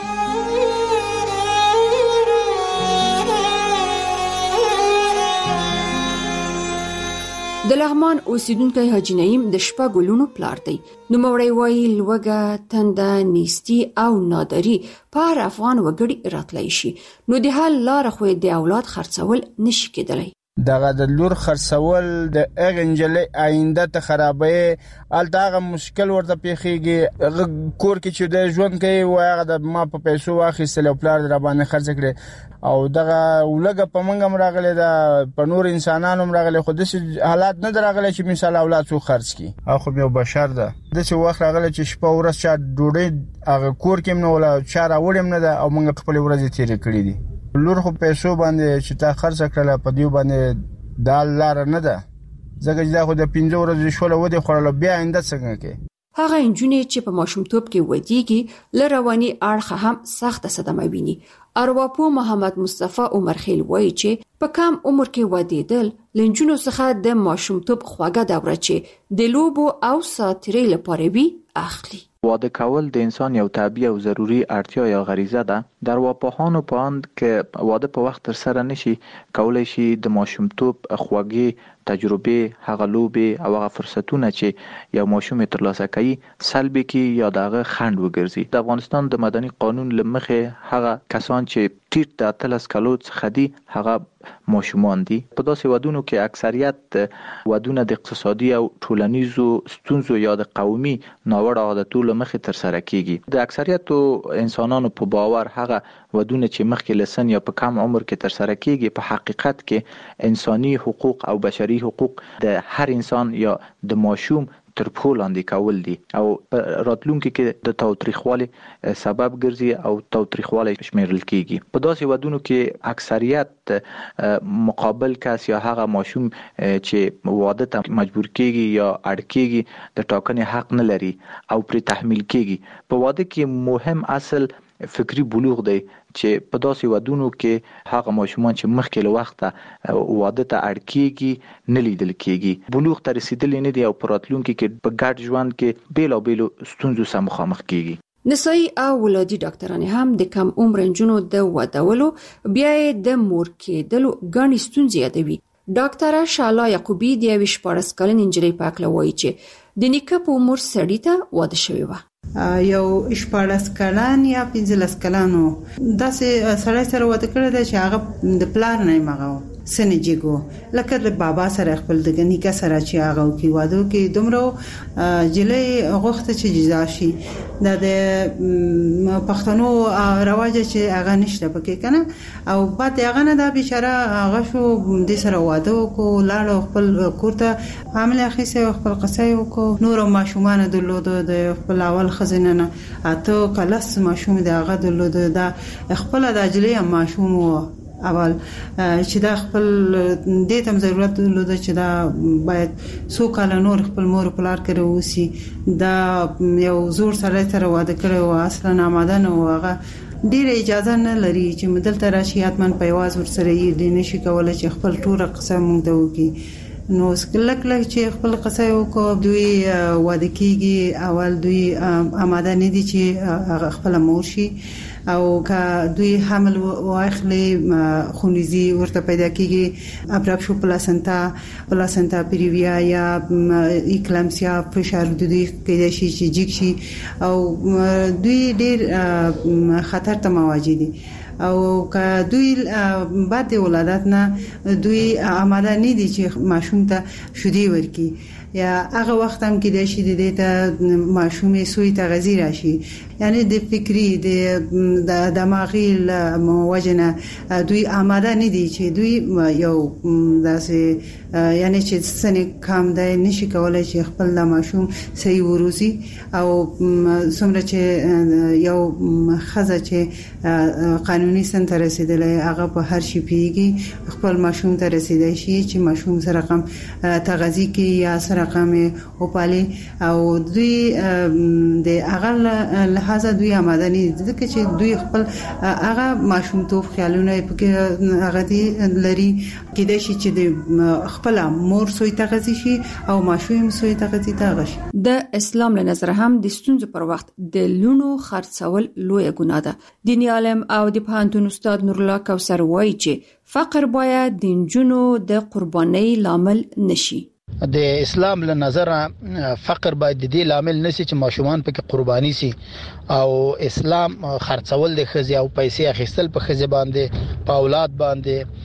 د لغمان اوسیدونکی حاجی نعیم د شپږ ګلونو پلار دی. نوموړی وایي لوږه، تنده، نیستي او ناداري په هر افغان وګړي راتلی شي، نو د حل لاره خو د اولاد خرڅول نشي کېدلی. دغه د لور خرڅول د هغه نجلۍ آینده ته خرابوي، هلته هغه مشکل ورته پیښیږي. هغه کور کې چې د ژوند کوي وایي هغه د ما په پیسو واخیستل او پلار در باندې خرڅ کړي او دغه ولګه په منګ هم راغلی ده، په نور انسانانو هم راغلی، خو داسې حالات نه ده راغلی چې مثال اولاد څوک خرڅ کړي. او خو یو بشر ده، داسې وخت راغلی چې شپه ورځ چا ډوډۍ هغه کور کې هم نه وله چا راوړې هم نه ده او موږ خپلې ورځې تېرې کړې دي. لور خو پیسو باندې چې تا خرڅ کړل په دیو باندې دال لار نه ده زګج دا خو د پنځه ورځې شوله ودی خورل بیا آینده څنګه کې هغه انجونې چې په ماشومتوب کې ودیږي لرواني اړخ هم سخت صدمه ویني. ارواپو محمد مصطفی عمر خیل وایي چې په کم عمر کې ودیدل لنجونو څخه د ماشومتوب خواږه دوره چې د لوبو او ساتیرې لپاره وی اخلي. واده کول د انسان یو طبیعي او ضروری اړتیا یا غریزه ده. در ارواپوهانو په اند کې واده په وخت تر سره نشي کولای شي د ماشومتوب خوږې تجربه هغه لوبې او هغه فرصتونه چې یو ماشوم ترلاسه کوي سلبي کې یا دغه خند وګرځي. د افغانستان د مدني قانون لمخه هغه کسان چې ټیټ د اتلس کلو څخه دي هغه ماشومان دي. په داسې ودونو کې اکثریت ودونه د اقتصادي او ټولنیزو ستونزو یا د قومي ناوړه عادتونو لمخه تر سره کیږي. د اکثریت انسانانو په باور هغه ودونه چې مخکې لسن یا په کم عمر کې تر سره کیږي په حقیقت کې انساني حقوق او بشري حقوق د هر انسان یا د ماشوم تر پښو لاندې کول دي او راتلونکي کې د تاوتریخوالي سبب ګرځي او تاوتریخوالي شمیرل کیږي. په داسې ودونو کې اکثریت مقابل کس یا هغه ماشوم چې واده ته مجبور کیږي یا اړ کیږي د ټاکنې حق نه لري او پر تحمیل کیږي. په واده کې مهم اصل فکری بلوغ دی چې په داسې ودونو کې هغه ماشومان چې مخکې له وخته واده ته اړ کیږي نه لیدل کیږي. بلوغ ته رسیدل نه دي او په راتلونکي کې په ګډ ژوند کې بیلو بیلو ستونزو سره مخامخ کیږي. نسایي او ولادي ډاکټران هم د کم عمر نجونو د ودولو بیا د مور کېدلو غني ستونزې یادوي. ډاکټره شالا یعقوبی د یوش پارس کلن انجلۍ پاکله وایي چې د نیکه په عمر سړی ته واده شوی و. یو شپاړس کلن یا پنځلس کلنو داسې سړی سره واده کړی دی چې هغه د پلار نه مغاو سنجیګو لکه د بابا سره خپل د نیکه سره چې هغه کې واده کې دومره جلې غوښته چې جزا شي د پښتنو رواج چې هغه نشته پکې کنه او بعد هغه نه دا بیچاره هغه شو د سره واده کو لاړو خپل کوړه عامل اخیسه خپل قصې کو نور ماشومان درلود د خپل اول خزینه نه اته کلاس ماشوم د هغه درلود دا خپل د اجلې ماشوم اول چې دا خپل د تم ضرورت درلود چې دا باید سو کال نور خپل مور پلار کړو وسی دا یو زور سره سره واده کړو اصلا آماده نه وغه ډیر اجازه نه لري چې مدل تر راشياتمن پیواز ور سره یې نه شي کولای چې خپل ټول قسم مونږ دوی نو سکلک لک چې خپل قصې وکړو دوی واده کیږي اول دوی آماده نه دي چې خپل مور شي او کا دوی حمل واخلي خونیزي ورته پیدا کیږي ابراب شو پلاسنتا پلاسنتا پیریویا یا اکلامسیا فشار دوی کېدای شي چې جګ شي او دوی ډیر خطر ته مواجه دي او که دوی بعد ولادت نه دوی آماده نه دي چې ماشوم ته شودي ورکي یا هغه وخت هم کې د شي د ته ماشومې سوی ته غزي راشي یعنی د فکری د دماغي موجنه دوی آماده نه دي چې دوی یو داسې یعنی چې سنې کام دی نشي کولای چې خپل د ماشوم صحیح وروزي او څومره چې یو خزه چې قانوني سن ته رسیدلې هغه په هر شي پیږي خپل ماشوم ته رسیدای شي چې ماشوم سره کوم تغذیه کې یا سره رقم او پالي او دوی د اغل لحاظه دوی آماده نه دي چې دوی خپل هغه ماشوم توپ خیالونه پکې هغه دي لري کېدای شي چې د خپل مور سوی تغذی شي او ماشوم سوی تغذی تاغش. د اسلام له نظر هم د ستونزو پر وخت د لونو خرڅول لوی ګناه ده. دیني عالم او د پوهنتون استاد نور الله کوثر وایي چې فقر باید د نجونو د قربانۍ لامل نشي. د اسلام له نظر فقر باید د دې لامل نشي چې ماشومان پکې قرباني سي او اسلام خرڅول د خزي او پیسې اخیستل په خزي باندې په اولاد باندې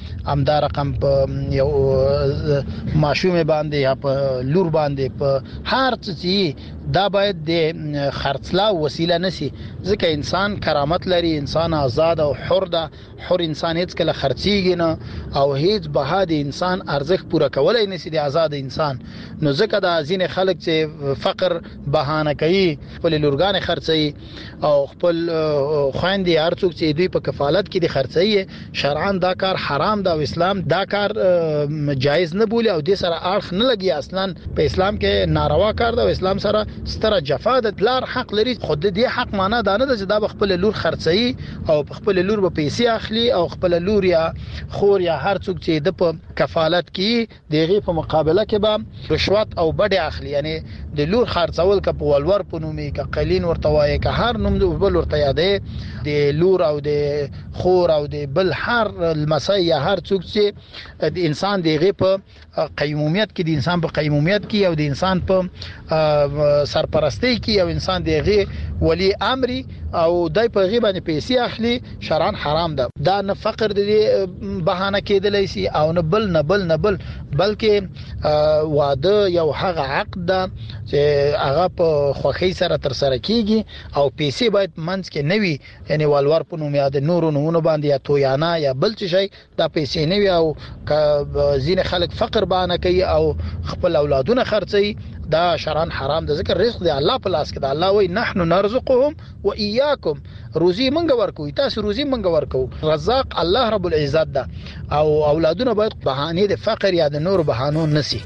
امدا رقم په یو ماشومه باندې یا په لور باندې په هر څه دا باید د خرڅلا وسیله نسی ځکه انسان کرامت لري انسان آزاد او حر ده حر انسان هیڅ کله خرڅیږي نه او هیڅ بها د انسان ارزښت پوره کولای نسی د آزاد انسان نو ځکه د ازین خلک چې فقر بهانه کوي خپل لورګان خرڅي او خپل خويندې هر څوک چې دوی په کفالت کې د خرڅي شرعاً دا کار حرام ده او اسلام دا کار جایز نه بولي او د سره اړخ نه لګي اصلا په اسلام کې ناروا کار ده او اسلام سره ستره جفا ده لار حق لري خود دې حق معنا دا نه ده چې دا خپل لور خرڅي او خپل لور په پیسې اخلي او خپل لور یا خور یا هر څوک چې د په کفالت کې دغه په مقابله کې به رشوت او بډې اخلي یعنی د لور خرڅول ک په ولور په نومي ک قلین ورته وایي ک هر نوم د بل ورته یادې د لور او د خور او د بل هر المسای یا هر څوک چې د انسان دغه په قیمومیت کې د انسان په قیمومیت کې او د انسان په سرپرستی کې او انسان دغه ولی امر او دای په غیبه نه پیسې اخلي شرعاً حرام ده دا نه فقر د بهانه کېدلی سي او نه بل نه بل نه بل بلکې واده یو هغه عقد ده چې هغه په خوخي سره تر سره کیږي او پیسې باید منځ کې نوي یعنی والور په نوم یاد نورو نمونه باندې یا تویانا یا بل څه شي دا پیسې نوي او زین خلک فقر بهانه کوي او خپل اولادونه خرڅي دا شرعاً حرام ده ذکر رزق دی الله په لاس کې ده الله وای نحنو نرزقهم و اياكم روزي منګ ورکو تاسو روزي منګ ورکو رزاق الله رب العزت ده او اولادونه باید بهانه د فقر یا د نور بهانو نسی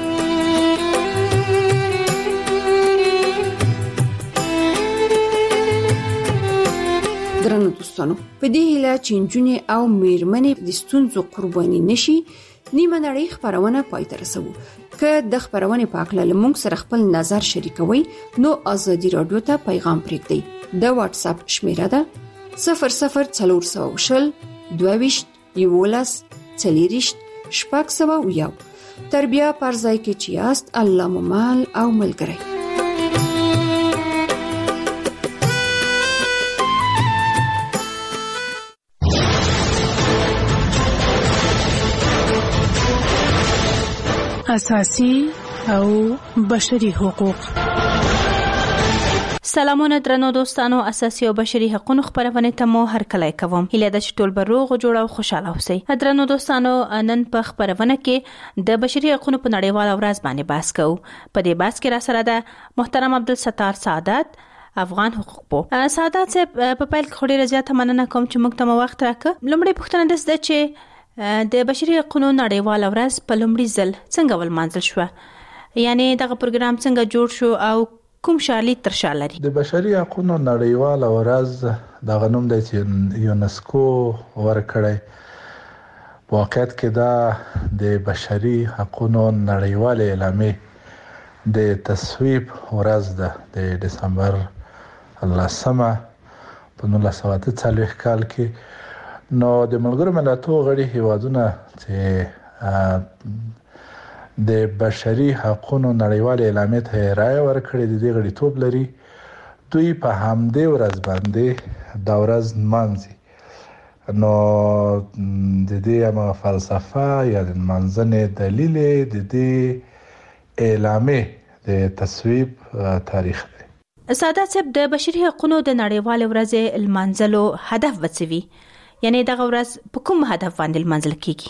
درنو دوستانو په دې هیله چې نجونې او میرمنې د ستونزو قرباني نشي نیمه نړۍ خبرونه پای ته رسوو که د خبرونه په اړه لمونږ سره خپل نظر شریکوي نو ازادي رادیو ته پیغام پریږدئ د واتس اپ شمیره ده صفر صفر څلور سوه شل دوه ویشت یولس څلېرویشت شپږ سوه یو تر بیا پر ځای کې چې یاست الله مو مال او ملګری اساسي او بشري حقوق. سلامونه درنو دوستانو اساسي او بشري حقوقو خبرونه ته مو هر کله کوم هله د ټول بروغ جوړ او خوشاله اوسئ. درنو دوستانو نن په خبرونه کې د بشري حقوقو په نړیوال ورځ باندې بحث کوو. په دې بحث کې را سره ده محترم عبدالستار سعادت افغان حقوق پو سعادت صاحب په پیل کې خوري رضایت مننه کوم چې موږ ته وخت راکړ. لومړی پوښتنه ده چې د بشري حقوقو نړیوال ورځ په لومړي ځل څنګه ولمانځل شو؟ یعنی دغه پروګرام څنګه جوړ شو او کوم شالي تر شا لري؟ د بشري حقوقو نړیوال ورځ د غنوم د یونسکو ورکړی واقعیت کې دا د بشري حقوقو نړیوال اعلامیه د تصویب ورځ ده د دسمبر لسمه په نولس سوه اته څلوېښت کال کې. نو د ملګرو ملتونو غړي هیوادونه چې د بشري حقوقو نړیوال اعلامیه ته رائے ورکړي د دې غړیتوب لري دوی په همدې ورځ باندې دا ورځ مانځي. نو د دې هم فلسفه یا د منځنۍ دلیل د دې اعلامیه د تصویب تاریخ دی. سعادت صاحب د بشري حقوقو د نړیوال ورځ المنځلو هدف وڅوي یعنی دغه ورځ په کوم هدف باندې منځل کیږي؟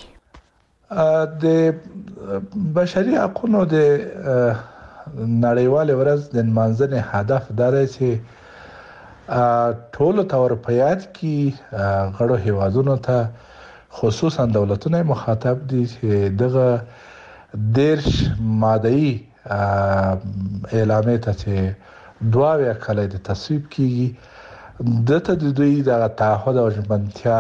د بشري حقوقو د نړیوال ورځ د منځنۍ هدف دا دی چې ټول تور پیات کی غړو هیوادونو ته خصوصا دولتونه مخاطب دي چې دغه دیرش ماده‌ای اعلامیه ته چې دواویا کله د تصویب کیږي دته د دوی د تعهد او ژمنتیا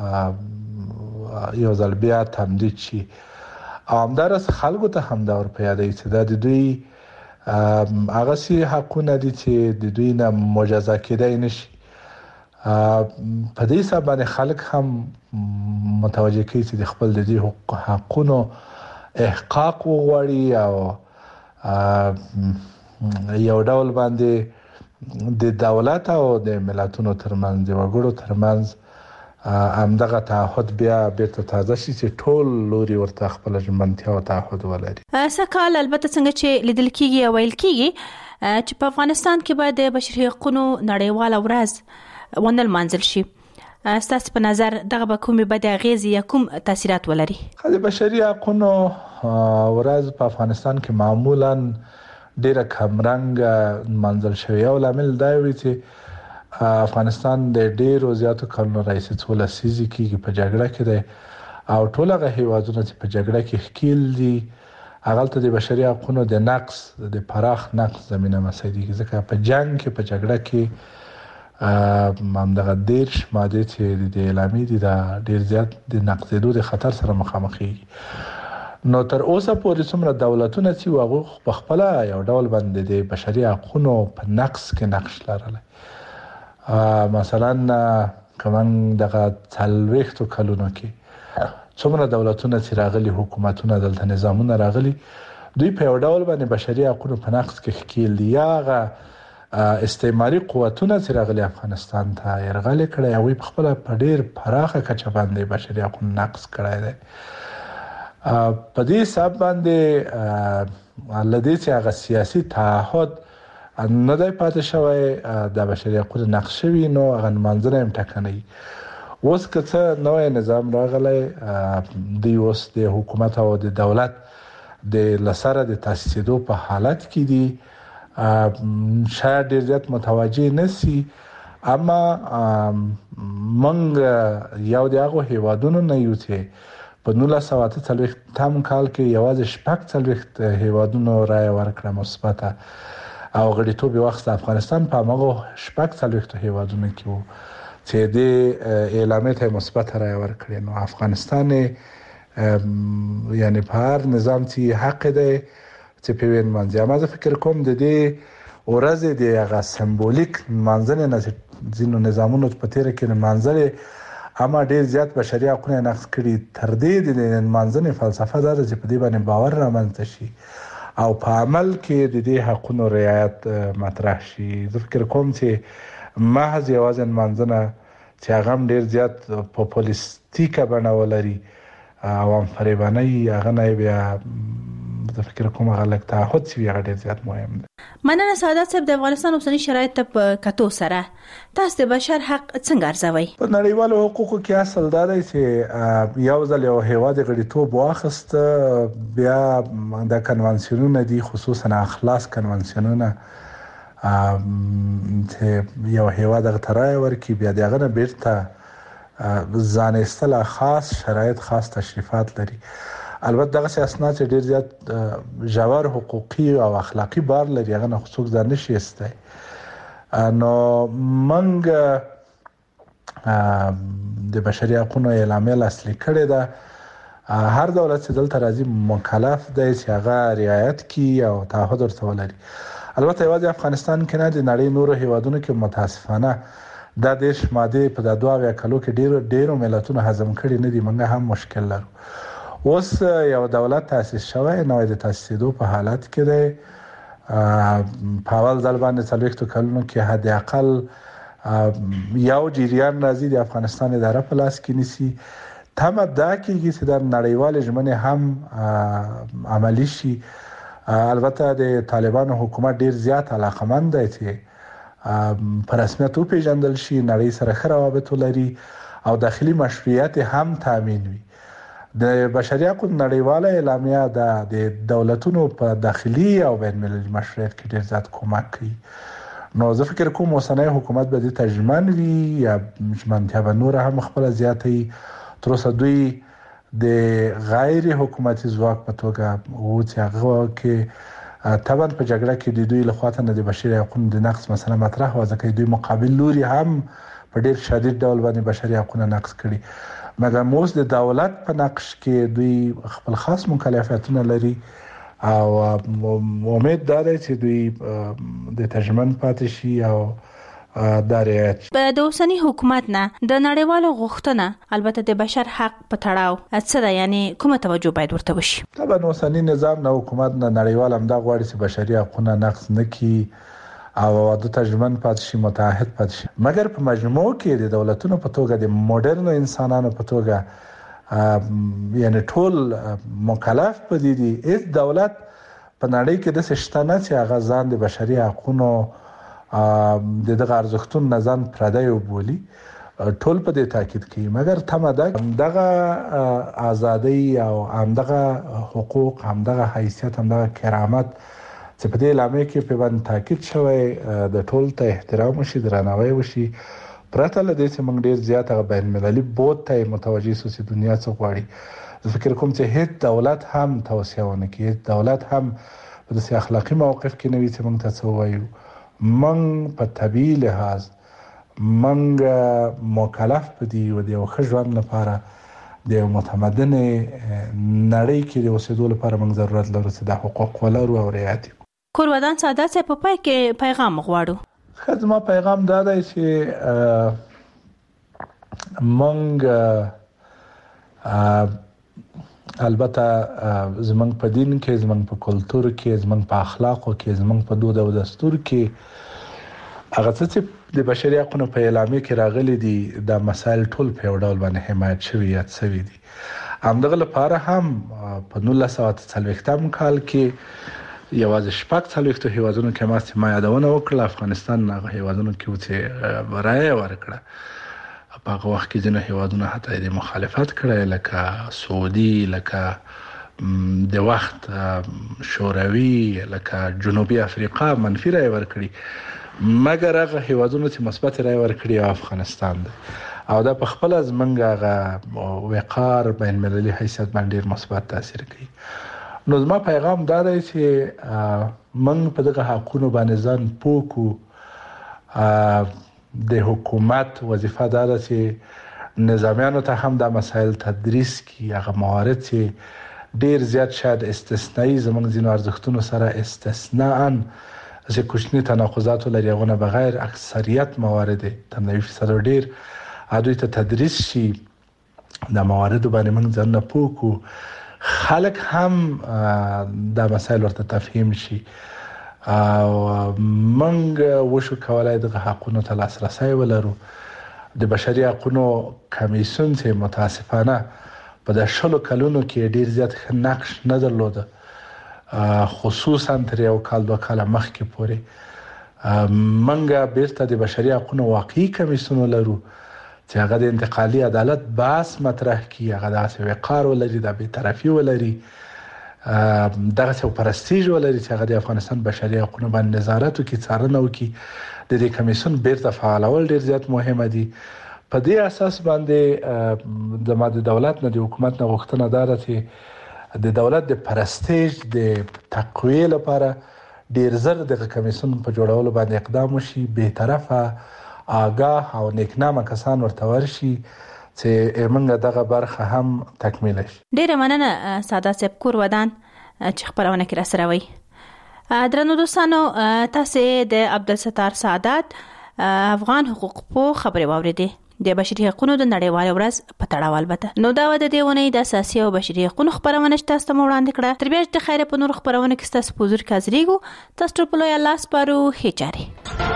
یو ځل بیا تمدید شي او همدارس خلکو ته هم دا ور پیاده چې د دوی هغه سي حقونه دي چې د دوی نه مجازا کېدای نشي. په دې سبب باندې خلک هم متوجه کوي چې خپل د دې حقونو احقاق وغواړي او یو ډول باندې د دولت او د ملتونو ترمنځ د وګړو ترمنځ همدغه تعهد بیا بیرته تازه شي چې ټول لوري ورته خپل ژمنتیا او تعهد ولري. سکهال البته څنګه چې لیدل کیږي او ویل کیږي چې په افغانستان کې باید د بشري حقوقو نړیواله ورځ ونل منځل شي. ستاسو په نظر دغه به کومې بد اغیزې یا کوم تاثیرات ولري؟ د بشري حقوقو ورځ په افغانستان کې معمولا ډیره کمرنګ منځل شوی او لامل دا وي چې افغانستان د ډیرو زیاتو کلونو راهیسې څو لسیزې کېږي په جګړه کې دی او ټول هغه هیوادونه چې په جګړه کې ښکیل دي هغلته د بشري حقوقو د نقض د پراخ نقض زمینه مسایدي ځکه په جنگ کې په جګړه کې همدغه دېرش مادې چې د اعلامیې دي دا ډیر زیات د نقضېدو د خطر سره مخامخ کېږي. نو تر اوسه پورې څومره دولتونه چې هغوی په خپله یو ډول باندې د بشري حقوقو په نقض کې نقش لرلی. مثلا کمن دغه څلوېښتو کلونو کې څومره دولتونه چې راغلي حکومتونه دلته نظامونه راغلي دوی په یو ډول باندې بشري حقوقو په نقض کې ښکیل دي یا هغه استعماري قوتونه چې راغلي افغانستان ته یرغل کړی هغوی په خپله په ډېر پراخه کچه باندې بشري حقوقو نقض کړی دی. په دې حساب باندې له دې چې هغه سیاسي تعهد نه دی پاتې شوی د بشري حقوقو نقض شوي نو هغه نمانځنه هم ټکنی. اوس که څه نوی نظام راغلی دوی اوس د حکومت او د دولت د لسره د تاسیسېدو په حالت کې دي شاید ډېر زیات متوجه نشي اما موږ یو د هغو هیوادونو نه یو چې په نولس سوه اته څلوېښتم کال کې یوازې شپږ څلوېښت هیوادونو رایه ورکړه مثبته او غړیتوب وخت افغانستان په هغه شپږ څلوېښتو هیوادونو کې وو چې د اعلامیې ته مثبت رایه ورکړې. نو افغانستان یعنی په هر نظام چې حق دی چې په وین منځي اما زه فکر کوم د دې ورځې د هغه سمبولیک منځنه نه ځینو نظامونو په تیر کې منځلې اما ډیر زیات بشري حقوقو نقض کړي. تر دې د منځنه فلسفه دا چې په دې باندې باور رامنځته شي او په عمل کې د دې حقوقو رعایت مطرح شي. زه فکر کوم چې محض یوازې منځنه چې هغه ډیر زیات پاپولیستیکه بڼه ولري او هم فریبانه هغه نه بیا زه فکر کوم هغه لږ تعهد چې هغه ډیر زیات مهم دی. مننه سعادت صاحب د افغانستان اوسنی شرایط په کتو سره تاسو د بشر حق څنګه ارزوئ؟ په نړیوالو حقوقو کې اصل دا دی چې یو ځل یو هیواد غړیتوب واخیست بیا د کنوانسیونونه دي خصوصا اخلاص کنوانسیونونه چې یو هیواد غترای ورکی بیا دغه نه بیرته ځان استله خاص شرایط خاص تشریفات لري. البته دغه اسناد چې ډیر زیات ژور حقوقي او اخلاقی بار لري هغه نه خصوص ځان نشي استه. نو منګ د بشري حقوقو اعلامیه اصلي کړې ده. هر دولت چې دلته راځي مکلف دی چې هغه رعایت کړي او تعهد ورته ولري. البته یوازې افغانستان کې نه د نړۍ نورو هیوادونو کې متاسفانه دا دیش ماده په د دوه کلو کې ډیرو ډیرو ملتونو هضم کړي نه دي. موږ هم مشکل لرو. اوس یو دولت تاسیس شوی نو د تاسیسېدو په حالت کې دی. په اول ځل باندې څلوېښتو کلونو کې حد اقل یو جریان راځي د افغانستان اداره په لاس کې نیسي. تمه دا کېږي چې د نړیوال ژمنې هم عملی شي. البته د طالبانو حکومت ډیر زیات علاقمند دی چې په رسمیت وپیژندل شي نړۍ سره ښه روابط ولري او داخلي مشروعیت هم تامین وي. د بشري حقوقو نړیواله اعلامیه د دولتونو په داخلي او بین المللي مشروعیت کې ډیر زیات کومک کوي. نو زه فکر کوم اوسنی حکومت به د تجمن وي یا ژمنتیا به نور هم خپل زیاتې تر اوسه دوی د غیر حکومتي ځواک په توګه او چې هغه کې طبعا په جګړه کې د دوی لخوا ته د بشري حقوقو د نقض مسله مطرح و ځکه دوی مقابل لوري هم په ډیر شدید ډول باندې بشري حقوقو نقض کړي. مګر موږ د دولت په نقش کې دوی خپل خاص مکلفیتونه لري او امید دا دی چې دوی د تجمن پاتې شي او دا رعایت. د اوسنی حکومت نه د نړیوالو غوښتنه البته د بشر حق په تړاو څه ده یعنی کومه توجه باید ورته وشي؟ طبعا اوسنی نظام نه حکومت نه نړیوال هم دا غواړي چې بشري حقوقونه نقض نه کړي او واده تجربن پاتې شي متعهد پاتې شي. مګر په مجموع کې د دولتونو په توګه د موډرن انسانانو په توګه یعنی ټول مکلف پدې دي. هیڅ دولت په نړۍ کې د سشتنه چې هغه ځان د بشري حقوقو د دغه ارزښتونو نه ځان پردی وبولي، ټول په دې تاکید کوي. مګر تمه ده دغه ازادي او همدغه حقوق، همدغه حیثیت، همدغه کرامت چې په دې لامل کې په باندې تاکید شوی د ټول ته احترام وشي، درناوی وشي، پرته له دې چې موږ ډیر زیات هغه بین المللي بود ته متوجي سو چې دنیا څه غواړي. زه فکر کوم چې هیڅ دولت هم توصیه ونه کوي، هیڅ دولت هم په داسې اخلاقي موقف کې نه وي چې موږ ته څه ووایو. موږ په طبیعي لحاظ موږ مکلف پدې و د یو ښه ژوند لپاره د یو متمدن نړۍ کې د اوسېدو لپاره موږ ضرورت لرو چې د حقوق ولرو او رعایت یې. کورودان ساده څه په پای کې پیغام غواړو. خدمه پیغام دا دی چې موږ البته زمونږ په دین کې، زمونږ په کلتور کې، زمونږ په اخلاقو کې، زمونږ په دود او دستور کې هغه څه چې د بشري حقوقو په اعلامیه کې راغلي دي دا مسایل ټول په یو ډول باندې حمایت شوي یا شوي دي. همدغه لپاره هم په نولس سوه څلوېښتم کال کې یوازې شپږ څلوېښتو هیوادونو کې ماسته ما یادونه وکړه، افغانستان هغه هیوادونو کې چې رایه ورکړه. په هغه وخت کې ځینې هیوادونه حتی د مخالفت کړی، لکه سعودي، لکه د وخت شوروي، لکه جنوبي افریقا منفي رایه ورکړي. مګر هغه هیوادونه چې مثبت رایه ورکړي او افغانستان دی، او دا په خپل زمونږ هغه وقار بین المللي حیثیت باندې ډیر مثبت تاثیر کوي. نو زما پیغام دا دی چې موږ په دغه حقونو باندې ځان پوه کړو. د حکومت وظیفه دا ده چې نظامیانو ته هم دا مسایل تدریس کړي، هغه موارد چې ډیر زیات شاید استثنایی زموږ ځینو ارزښتونو سره استثناءً چې کوچني تناقضات لري، هغه نه بغیر اکثریت موارد تم نوي فیصد ډیر دوی ته تدریس شي. د موارد باندې موږ ځان نه پوه کړو، خلک هم دا مسایل ورته تفهیم شي او موږ وشو کولای دغه حقونو ته لاسرسی ولرو. د بشري حقونو کمیسیون چې متاسفانه په د شلو کلونو کې ډیر زیات ښه نقش نه درلوده، خصوصا تر یو کال دوه کاله مخکې پورې. موږ بیرته د بشري حقونو واقعي کمیسیون ولرو چې هغه د انتقالي عدالت بحث مطرح کړي، هغه داسې وقار ولري، د بېطرفي ولري، دغه څو پرستیژ ولري چې هغه د افغانستان بشري حقوقو باندې نظارت وکړي، څارنه وکړي. د دې کمیسیون بیرته فعالول ډیر زیات مهمه دي. په دې اساس باندې د ماده دولت نه، د حکومت نه غوښتنه ده چې د دولت د پرستیژ د تقویه لپاره ډیر زر د کمیسیون په جوړولو باندې اقدام وشي، به طرفه آگاه او نیکنامه کسان ورته ورشي چې موږ دغه برخه هم تکمیل شي. ډیره مننه ساده صاحب کورودان چې خبرونه کې را سره وي. درنو دوستانو، تاسو د عبدالستار سعادت افغان حقوق په خبري واوریدې د بشري حقوقو د نړیوال ورځ په تړاو. البته نو دا د دیونه د اساسي او بشري حقوقو خبرونه تاسو ته وړاندې کړه. تر بیا د خیره په نور خبرونه کې تاسو پوزور کازريګو تاسو په لوی الله سپارو هچاري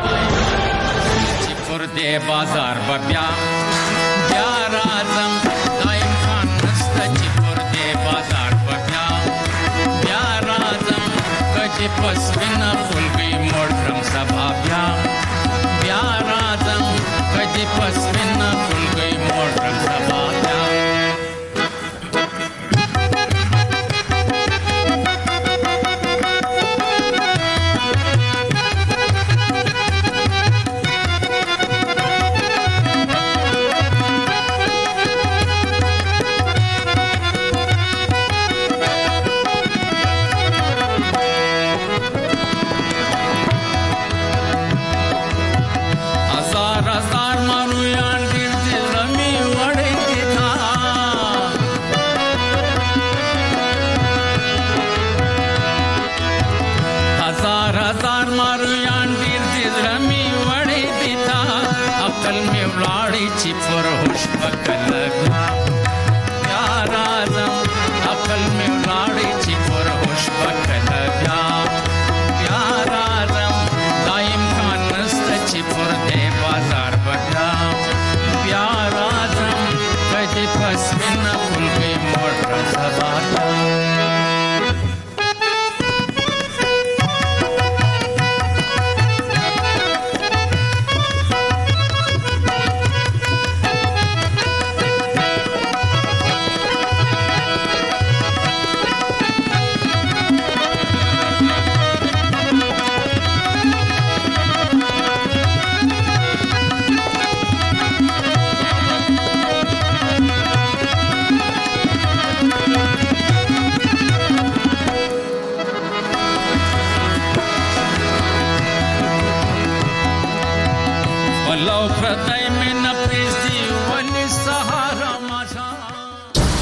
پر دې بازار بیا بیا راځم دایم خان نست چې پر دې بازار بیا بیا راځم کچې پس وینا خلګي موټرم سبا بیا بیا راځم کچې پس وینا خلګي موټرم سبا بیا. پس من خلق مر سباتا